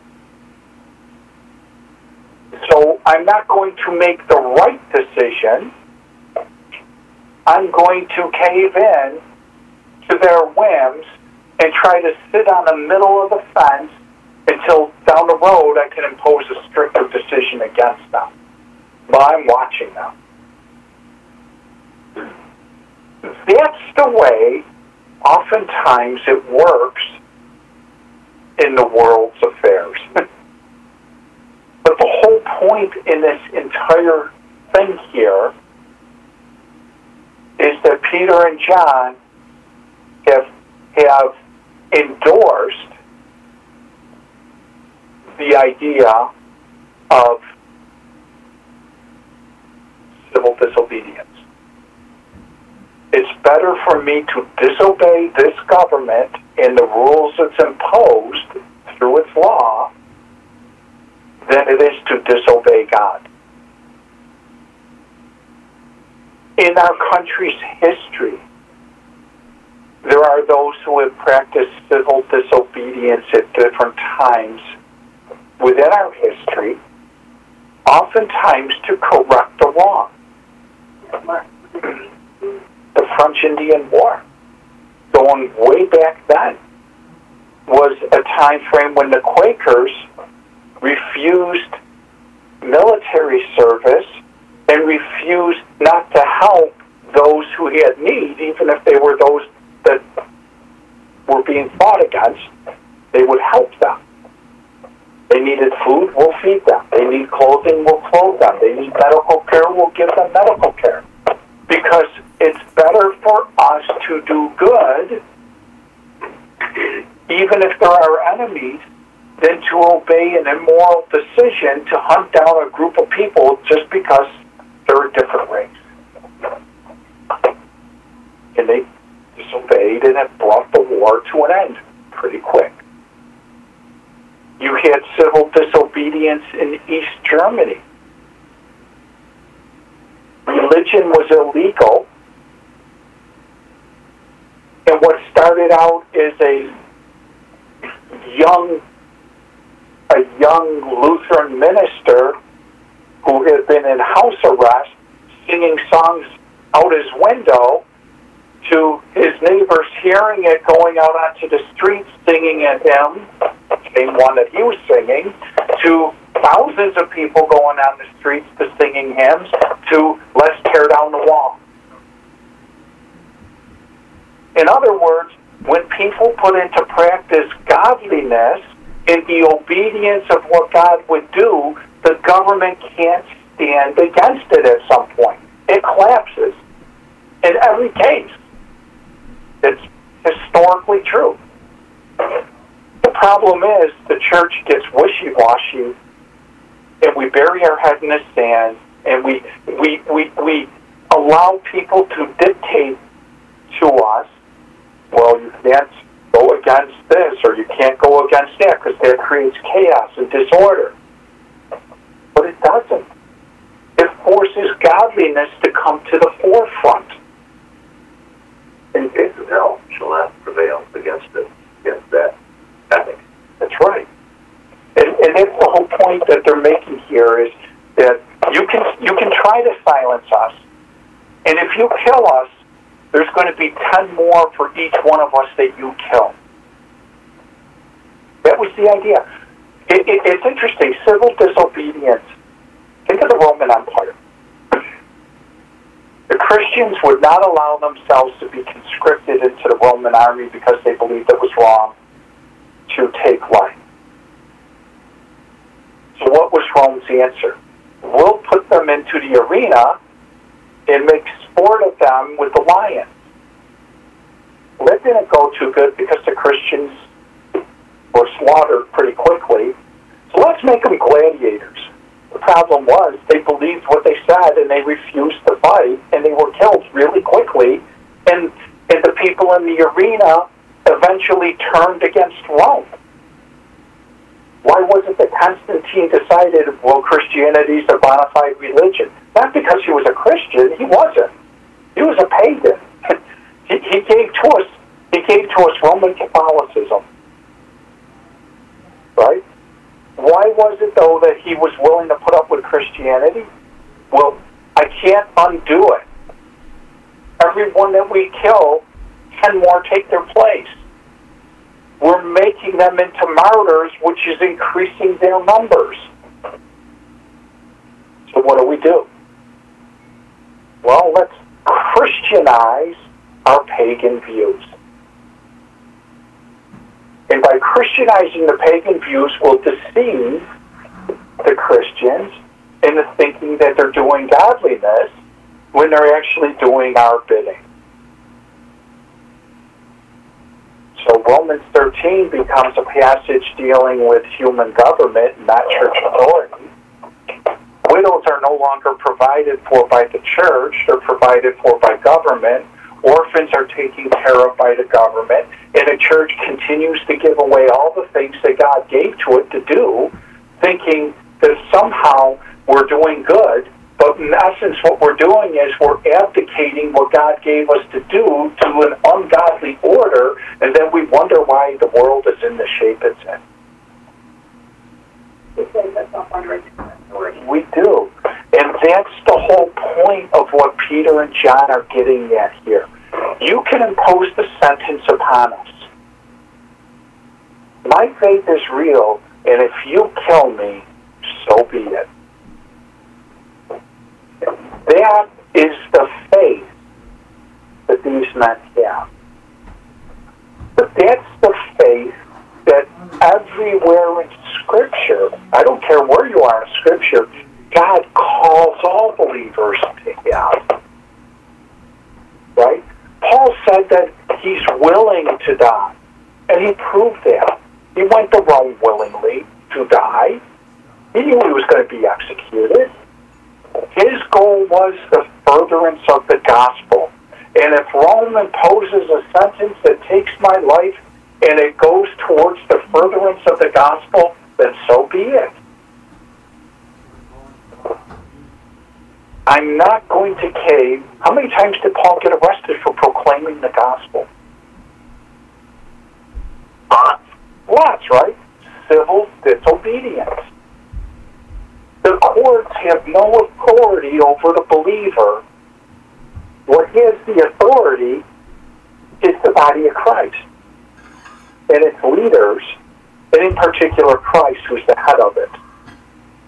[SPEAKER 1] So I'm not going to make the right decision. I'm going to cave in to their whims and try to sit on the middle of the fence until down the road I can impose a stricter decision against them. But I'm watching them. That's the way oftentimes it works in the world's affairs. But the whole point in this entire thing here is that Peter and John have endorsed the idea of civil disobedience. It's better for me to disobey this government and the rules it's imposed through its law than it is to disobey God. In our country's history, there are those who have practiced civil disobedience at different times within our history, oftentimes to correct the wrong. The French Indian War, going way back then, was a time frame when the Quakers refused military service and refused not to help those who had need, even if they were those that were being fought against. They would help them. They needed food, we'll feed them. They need clothing, we'll clothe them. They need medical care, we'll give them medical care. Because it's better for us to do good, even if there are enemies, than to obey an immoral decision to hunt down a group of people just because they're a different race. And they disobeyed, and it brought the war to an end pretty quick. You had civil disobedience in East Germany. Religion was illegal, and what started out as a young Lutheran minister who had been in house arrest singing songs out his window, to his neighbors hearing it, going out onto the streets singing at him, same one that he was singing, to thousands of people going on the streets to singing hymns to let's tear down the wall. In other words, when people put into practice godliness in the obedience of what God would do, the government can't stand against it at some point. It collapses. In every case. It's historically true. The problem is the church gets wishy-washy, and we bury our head in the sand, and we allow people to dictate to us, well, you can't go against this, or you can't go against that, because that creates chaos and disorder. But it doesn't. It forces godliness to come to the forefront.
[SPEAKER 2] In case of hell, shall not prevail against that ethic.
[SPEAKER 1] That's right. And that's the whole point that they're making here is that you can try to silence us, and if you kill us, there's going to be 10 more for each one of us that you kill. That was the idea. It's interesting. Civil disobedience. Think of the Roman Empire. The Christians would not allow themselves to be conscripted into the Roman army because they believed it was wrong to take life. So what was Rome's answer? We'll put them into the arena and make sport of them with the lions. Well, that didn't go too good because the Christians were slaughtered pretty quickly. So let's make them gladiators. The problem was they believed what they said and they refused to fight, and they were killed really quickly, and the people in the arena eventually turned against Rome. Why was it that Constantine decided, well, Christianity is a bona fide religion? Not because he was a Christian. He wasn't. He was a pagan. He gave to us Roman Catholicism. Right? Why was it, though, that he was willing to put up with Christianity? Well, I can't undo it. Everyone that we kill, 10 more take their place. We're making them into martyrs, which is increasing their numbers. So what do? Well, let's Christianize our pagan views. And by Christianizing the pagan views, we'll deceive the Christians into thinking that they're doing godliness when they're actually doing our bidding. So Romans 13 becomes a passage dealing with human government, not church authority. Widows are no longer provided for by the church, they're provided for by government. Orphans are taken care of by the government, and the church continues to give away all the things that God gave to it to do, thinking that somehow we're doing good, but in essence what we're doing is we're abdicating what God gave us to do to an ungodly order, and then we wonder why the world is in the shape it's in. We do. And that's the whole point of what Peter and John are getting at here. You can impose the sentence upon us. My faith is real, and if you kill me, so be it. That is the faith that these men have. But that's the faith that everywhere in Scripture, I don't care where you are in Scripture, God calls all believers to have. Right? Paul said that he's willing to die, and he proved that. He went to Rome willingly to die. He knew he was going to be executed. His goal was the furtherance of the gospel. And if Rome imposes a sentence that takes my life and it goes towards the furtherance of the gospel, then so be it. I'm not going to cave. How many times did Paul get arrested for proclaiming the gospel? Lots, right? Civil disobedience. The courts have no authority over the believer. What has the authority is the body of Christ and its leaders, and in particular Christ, who's the head of it.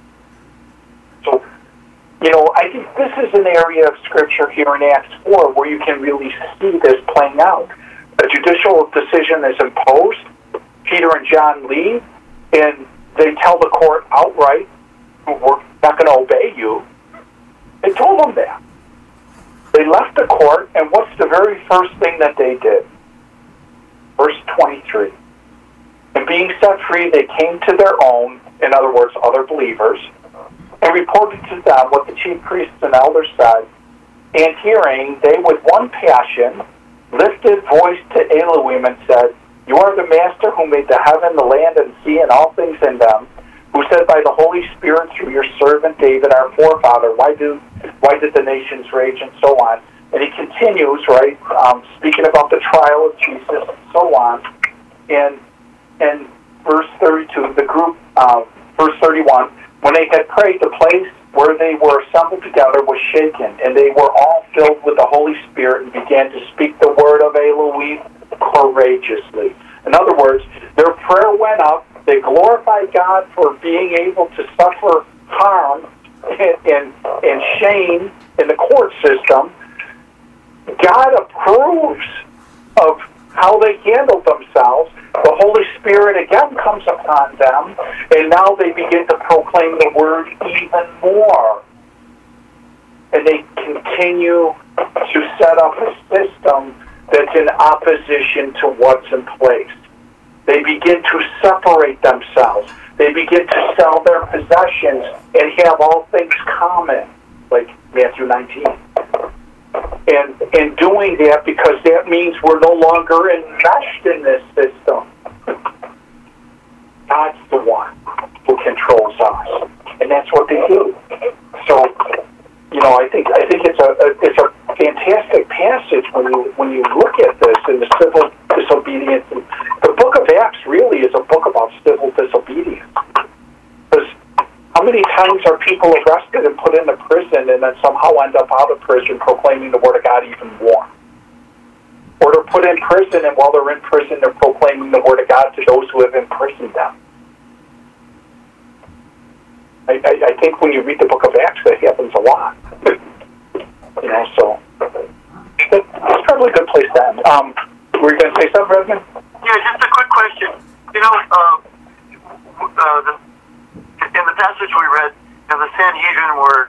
[SPEAKER 1] I think this is an area of Scripture here in Acts 4 where you can really see this playing out. A judicial decision is imposed. Peter and John leave, and they tell the court outright, we're not going to obey you. They told them that. They left the court, and what's the very first thing that they did? Verse 23. And being set free, they came to their own, in other words, other believers, and reported to them what the chief priests and elders said. And hearing, they with one passion lifted voice to Elohim and said, You are the Master who made the heaven, the land, and sea, and all things in them, who said by the Holy Spirit through your servant David, our forefather, why did the nations rage, and so on. And he continues, right, speaking about the trial of Jesus, and so on. And verse 32, the group, verse 31, when they had prayed, the place where they were assembled together was shaken, and they were all filled with the Holy Spirit and began to speak the word of Elohim courageously. In other words, their prayer went up. They glorified God for being able to suffer harm and shame in the court system. God approves of how they handled themselves. The Holy Spirit again comes upon them, and now they begin to proclaim the word even more. And they continue to set up a system that's in opposition to what's in place. They begin to separate themselves. They begin to sell their possessions and have all things common, like Matthew 19. And doing that because that means we're no longer enmeshed in this system. God's the one who controls us, and that's what they do. So, I think it's a fantastic passage when you look at this in the civil disobedience. And the book of Acts really is a book about civil disobedience. Because how many times are people arrested and put into prison and then somehow end up out of prison proclaiming the word of God even more? Or they're put in prison, and while they're in prison, they're proclaiming the word of God to those who have imprisoned them. I think when you read the book of Acts, that happens a lot. So that's probably a good place to end. Were you going to say something, Redmond?
[SPEAKER 7] Yeah, just a quick question. In the passage we read, the Sanhedrin were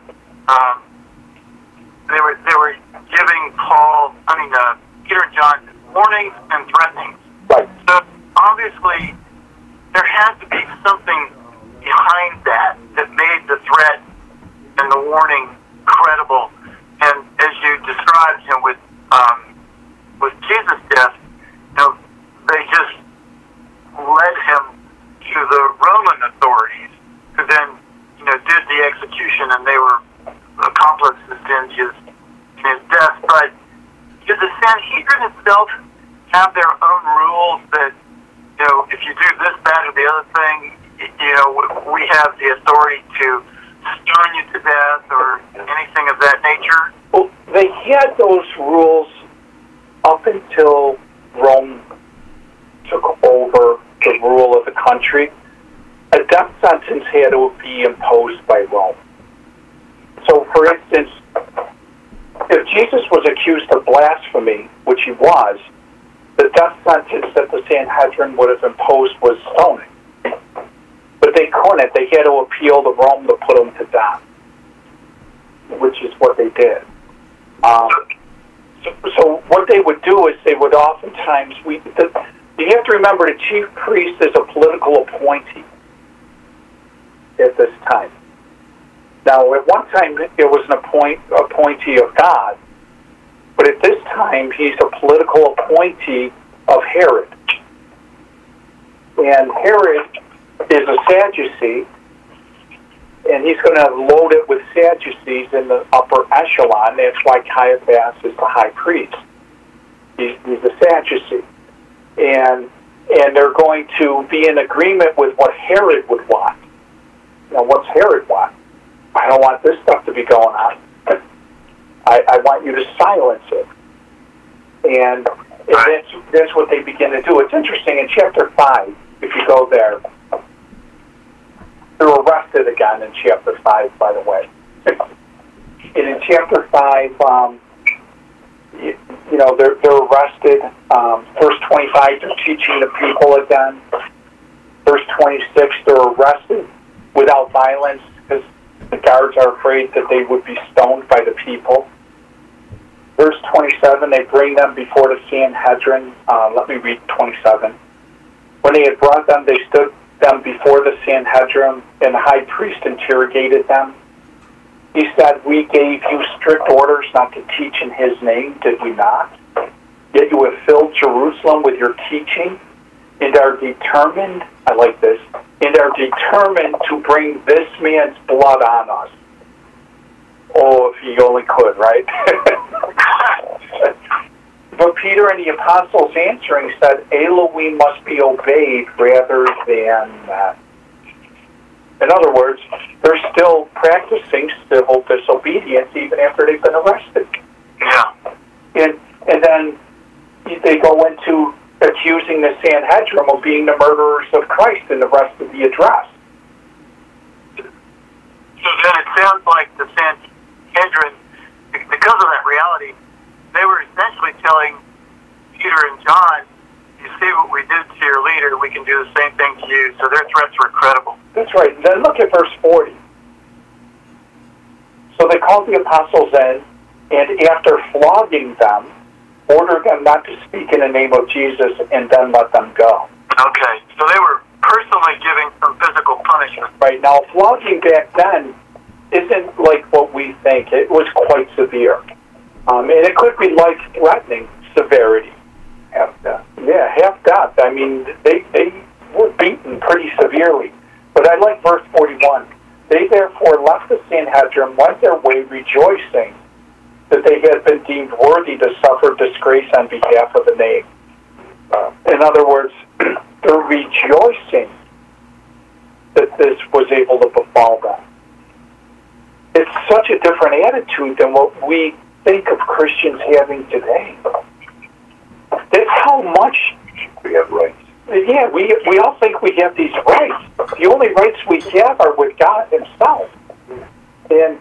[SPEAKER 7] they were giving Peter and John warnings and threatenings.
[SPEAKER 1] Right.
[SPEAKER 7] So obviously, there has to be something behind that made the threat and the warning credible. And as you described, with Jesus' death, they just led him to the Roman authorities, who then, did the execution, and they were accomplices in his death. But did the Sanhedrin itself have their own rules that, if you do this, that, or the other thing, we have the authority to stone you to death or anything of that nature?
[SPEAKER 1] Well, they had those rules up until Rome took over the rule of the country. A death sentence had to be imposed by Rome. So, for instance, if Jesus was accused of blasphemy, which he was, the death sentence that the Sanhedrin would have imposed was stoning. But they couldn't. They had to appeal to Rome to put him to death, which is what they did. So what they would do is they would oftentimes, you have to remember the chief priest is a political appointee at this time. Now, at one time, it was an appointee of God, but at this time, he's a political appointee of Herod. And Herod is a Sadducee, and he's going to load it with Sadducees in the upper echelon. That's why Caiaphas is the high priest. He's a Sadducee. And they're going to be in agreement with what Herod would want. Now, what's Herod want? I don't want this stuff to be going on. I want you to silence it. And that's what they begin to do. It's interesting, in chapter 5, if you go there, they're arrested again in chapter 5, by the way. in chapter 5, they're arrested. Verse 25, they're teaching the people again. Verse 26, they're arrested without violence because the guards are afraid that they would be stoned by the people. Verse 27, they bring them before the Sanhedrin. Let me read 27. When they had brought them, they stood them before the Sanhedrin, and the high priest interrogated them. He said, "We gave you strict orders not to teach in his name, did we not? Yet you have filled Jerusalem with your teaching and are determined," I like this, "and are determined to bring this man's blood on us." Oh, if he only could, right? But Peter and the apostles answering said, "Elohim must be obeyed rather than that." In other words, they're still practicing civil disobedience even after they've been arrested.
[SPEAKER 7] Yeah.
[SPEAKER 1] And then they go into accusing the Sanhedrin of being the murderers of Christ in the rest of the address.
[SPEAKER 7] So then it sounds like the Sanhedrin, because of that reality, they were essentially telling Peter and John, "You see what we did to your leader, we can do the same thing to you." So their threats were credible.
[SPEAKER 1] That's right. Then look at verse 40. So they called the apostles in, and after flogging them, ordered them not to speak in the name of Jesus, and then let them go.
[SPEAKER 7] Okay, so they were personally giving some physical punishment.
[SPEAKER 1] Right. Now, flogging back then isn't like what we think. It was quite severe. And it could be life-threatening severity. Half death. Yeah, half death. I mean, they were beaten pretty severely. But I like verse 41. They therefore left the Sanhedrin, went their way rejoicing that they had been deemed worthy to suffer disgrace on behalf of the name. In other words, they're rejoicing that this was able to befall them. It's such a different attitude than what we think of Christians having today. That's how much
[SPEAKER 6] We have rights.
[SPEAKER 1] Yeah, we all think we have these rights. The only rights we have are with God Himself. And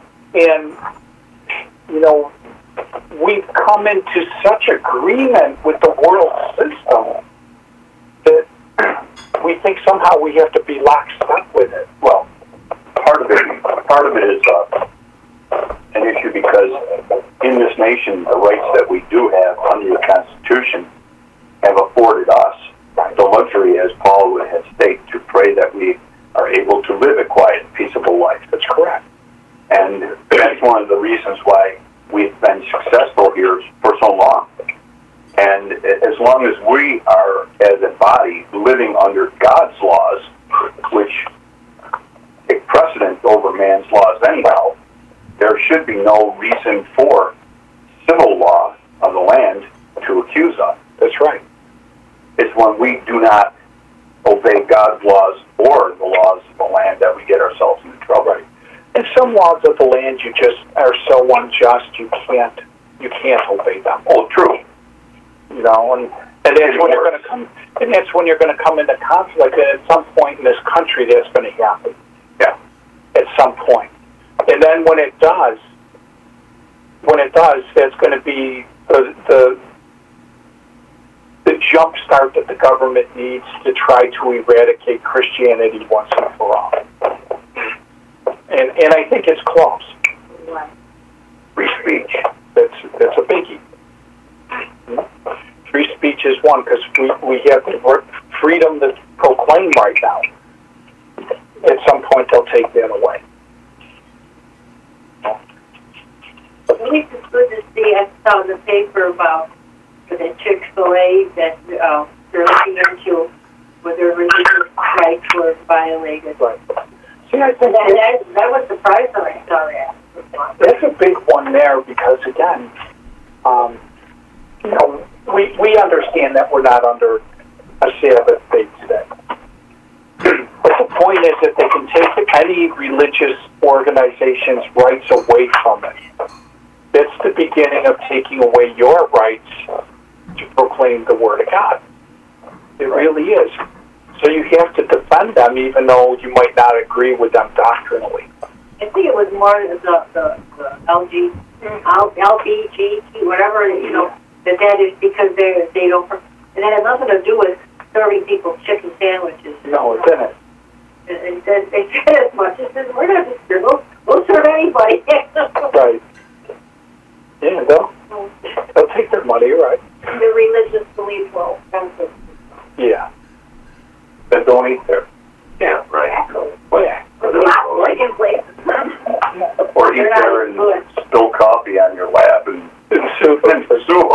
[SPEAKER 1] we've come into such agreement with the world system that we think somehow we have to be lockstep with it.
[SPEAKER 6] Well, part of it is an issue because in this nation, the rights that we do have under the Constitution have afforded us the luxury, as Paul would have stated, to pray that we are able to live a quiet, peaceable life.
[SPEAKER 1] That's correct.
[SPEAKER 6] And that's one of the reasons why we've been successful here for so long. And as long as we are, as a body, living under God's laws, which take precedent over man's laws anyhow, there should be no reason for civil law of the land to accuse us.
[SPEAKER 1] That's right.
[SPEAKER 6] It's when we do not obey God's laws or the laws of the land that we get ourselves into trouble.
[SPEAKER 1] Right. And some laws of the land you just are so unjust you can't obey them.
[SPEAKER 6] Oh, true.
[SPEAKER 1] And that's when you're going to come. And that's when you're going to come into conflict. And at some point in this country, that's going to happen.
[SPEAKER 6] Yeah.
[SPEAKER 1] At some point, and then when it does, that's going to be the jump start that the government needs to try to eradicate Christianity once and for all. And I think it's close.
[SPEAKER 6] Free speech.
[SPEAKER 1] That's a biggie. Free speech is one because we have the freedom to proclaim right now. At some point, they'll take that away.
[SPEAKER 3] At least it's good to see. I saw in the paper about the Chick-fil-A that they're looking into whether religious rights were violated.
[SPEAKER 1] Right. See, I think
[SPEAKER 3] that was surprising when I saw that.
[SPEAKER 1] that's a big one there because, again, we understand that we're not under a Sabbath day today. But the point is that they can take any religious organization's rights away from it. That's the beginning of taking away your rights to proclaim the Word of God. It really is. So you have to defend them even though you might not agree with them doctrinally.
[SPEAKER 3] I think it was more the LBGT, whatever, that is because they don't, and that has nothing to do with serving people chicken sandwiches.
[SPEAKER 1] No, it didn't.
[SPEAKER 3] And they said as much as this, we're not just, we'll serve anybody.
[SPEAKER 1] Right. Yeah, they'll take their money, right?
[SPEAKER 4] The religious beliefs will expensive.
[SPEAKER 1] Yeah.
[SPEAKER 6] Then don't eat there.
[SPEAKER 2] Yeah, right.
[SPEAKER 1] Well, yeah.
[SPEAKER 4] Like in places.
[SPEAKER 6] Or eat there and spill coffee on your lap and sue them.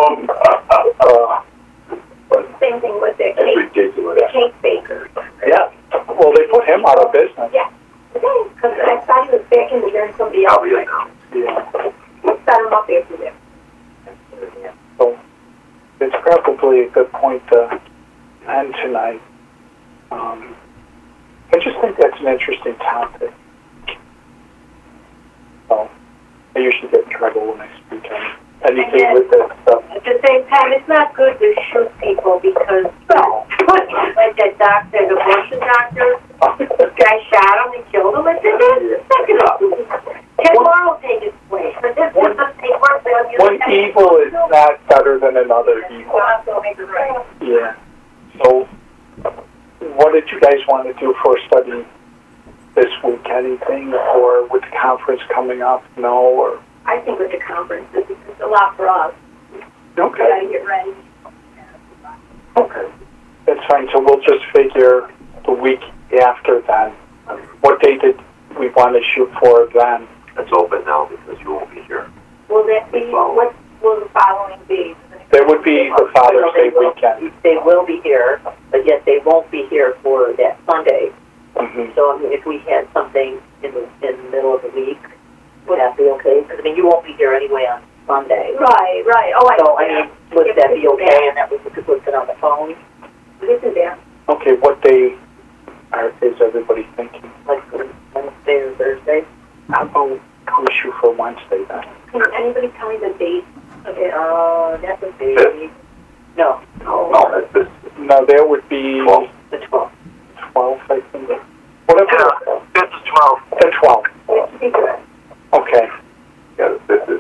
[SPEAKER 4] Same thing with the
[SPEAKER 6] That's
[SPEAKER 4] cake,
[SPEAKER 6] ridiculous.
[SPEAKER 4] the cake baker.
[SPEAKER 1] Yeah. Well, they put him out of business.
[SPEAKER 4] Yeah. Because I thought he was back in the year and somebody else
[SPEAKER 2] Probably now.
[SPEAKER 1] Yeah.
[SPEAKER 4] set him up after that.
[SPEAKER 1] So it's probably a good point to end tonight. I just think that's an interesting topic. So I usually get in trouble when I speak on anything with that stuff.
[SPEAKER 3] At the same time, it's not good to shoot people because, like that doctor, the abortion doctor, this guy shot him and killed him. I said, it's not going to Ted Moore will take his place. But this doesn't take work.
[SPEAKER 1] One evil is not better than another evil. Yeah. So, what did you guys want to do for a study this week? Anything? Or with the conference coming up? No? Or
[SPEAKER 4] I think with the conference, it's a lot for us. We
[SPEAKER 1] okay.
[SPEAKER 4] gotta get ready.
[SPEAKER 1] Okay. That's fine. So we'll just figure the week after then. What day did we want to shoot for then?
[SPEAKER 2] It's open now because you won't be here.
[SPEAKER 4] Will that be, what will the following be?
[SPEAKER 1] There would be the Father's Day weekend.
[SPEAKER 5] They will be here, but yet they won't be here for that Sunday.
[SPEAKER 1] Mm-hmm.
[SPEAKER 5] So, I mean, if we had something in the middle of the week, would that be okay? Because, I mean, you won't be here anyway on Sunday.
[SPEAKER 4] Right. Oh,
[SPEAKER 5] So, I mean, would that be okay? And that we could put it on the phone?
[SPEAKER 4] This is there.
[SPEAKER 1] Okay, what day is everybody thinking?
[SPEAKER 5] Like Wednesday or Thursday?
[SPEAKER 1] How about we shoot for Wednesday then?
[SPEAKER 4] Can anybody tell me the date of it?
[SPEAKER 5] That would be... No.
[SPEAKER 6] No, that's this.
[SPEAKER 1] No, there would be
[SPEAKER 5] The 12th.
[SPEAKER 1] 12, I think. Whatever.
[SPEAKER 7] Yeah, 5th to 12th.
[SPEAKER 1] The 12.
[SPEAKER 4] It should be good.
[SPEAKER 1] Okay.
[SPEAKER 6] Yeah, this is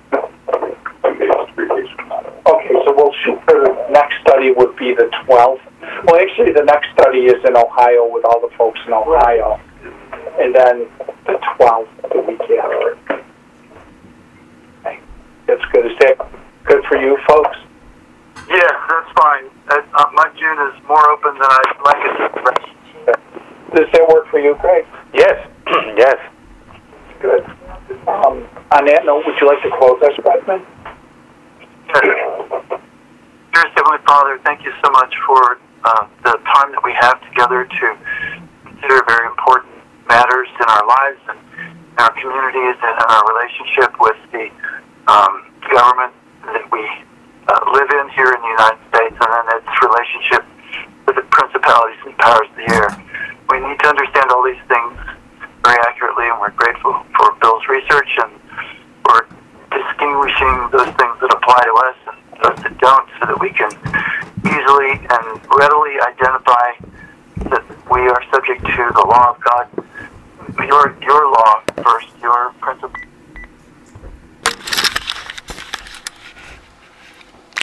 [SPEAKER 6] 2 days, 3 days from now.
[SPEAKER 1] Okay, so we'll shoot for the next study would be the 12th. Well, actually, the next study is in Ohio with all the folks in Ohio. And then the 12th, the week after. Okay. That's good. Is that good for you folks?
[SPEAKER 7] Yeah, that's fine. My June is more open than I'd like it to be.
[SPEAKER 1] Does that work for you, Craig?
[SPEAKER 8] Yes, yes.
[SPEAKER 1] Good. On that note, would you like to close us, Redmond?
[SPEAKER 7] Dearest Heavenly Father, thank you so much for the time that we have together to consider very important matters in our lives and in our communities and in our relationship with the government that we live in here in the United States, and then its relationship with the principalities and powers of the air. We need to understand all these things very accurately, and we're grateful for Bill's research and for distinguishing those things that apply to us and those that don't, so that we can easily and readily identify that we are subject to the law of God, your law first, your principle.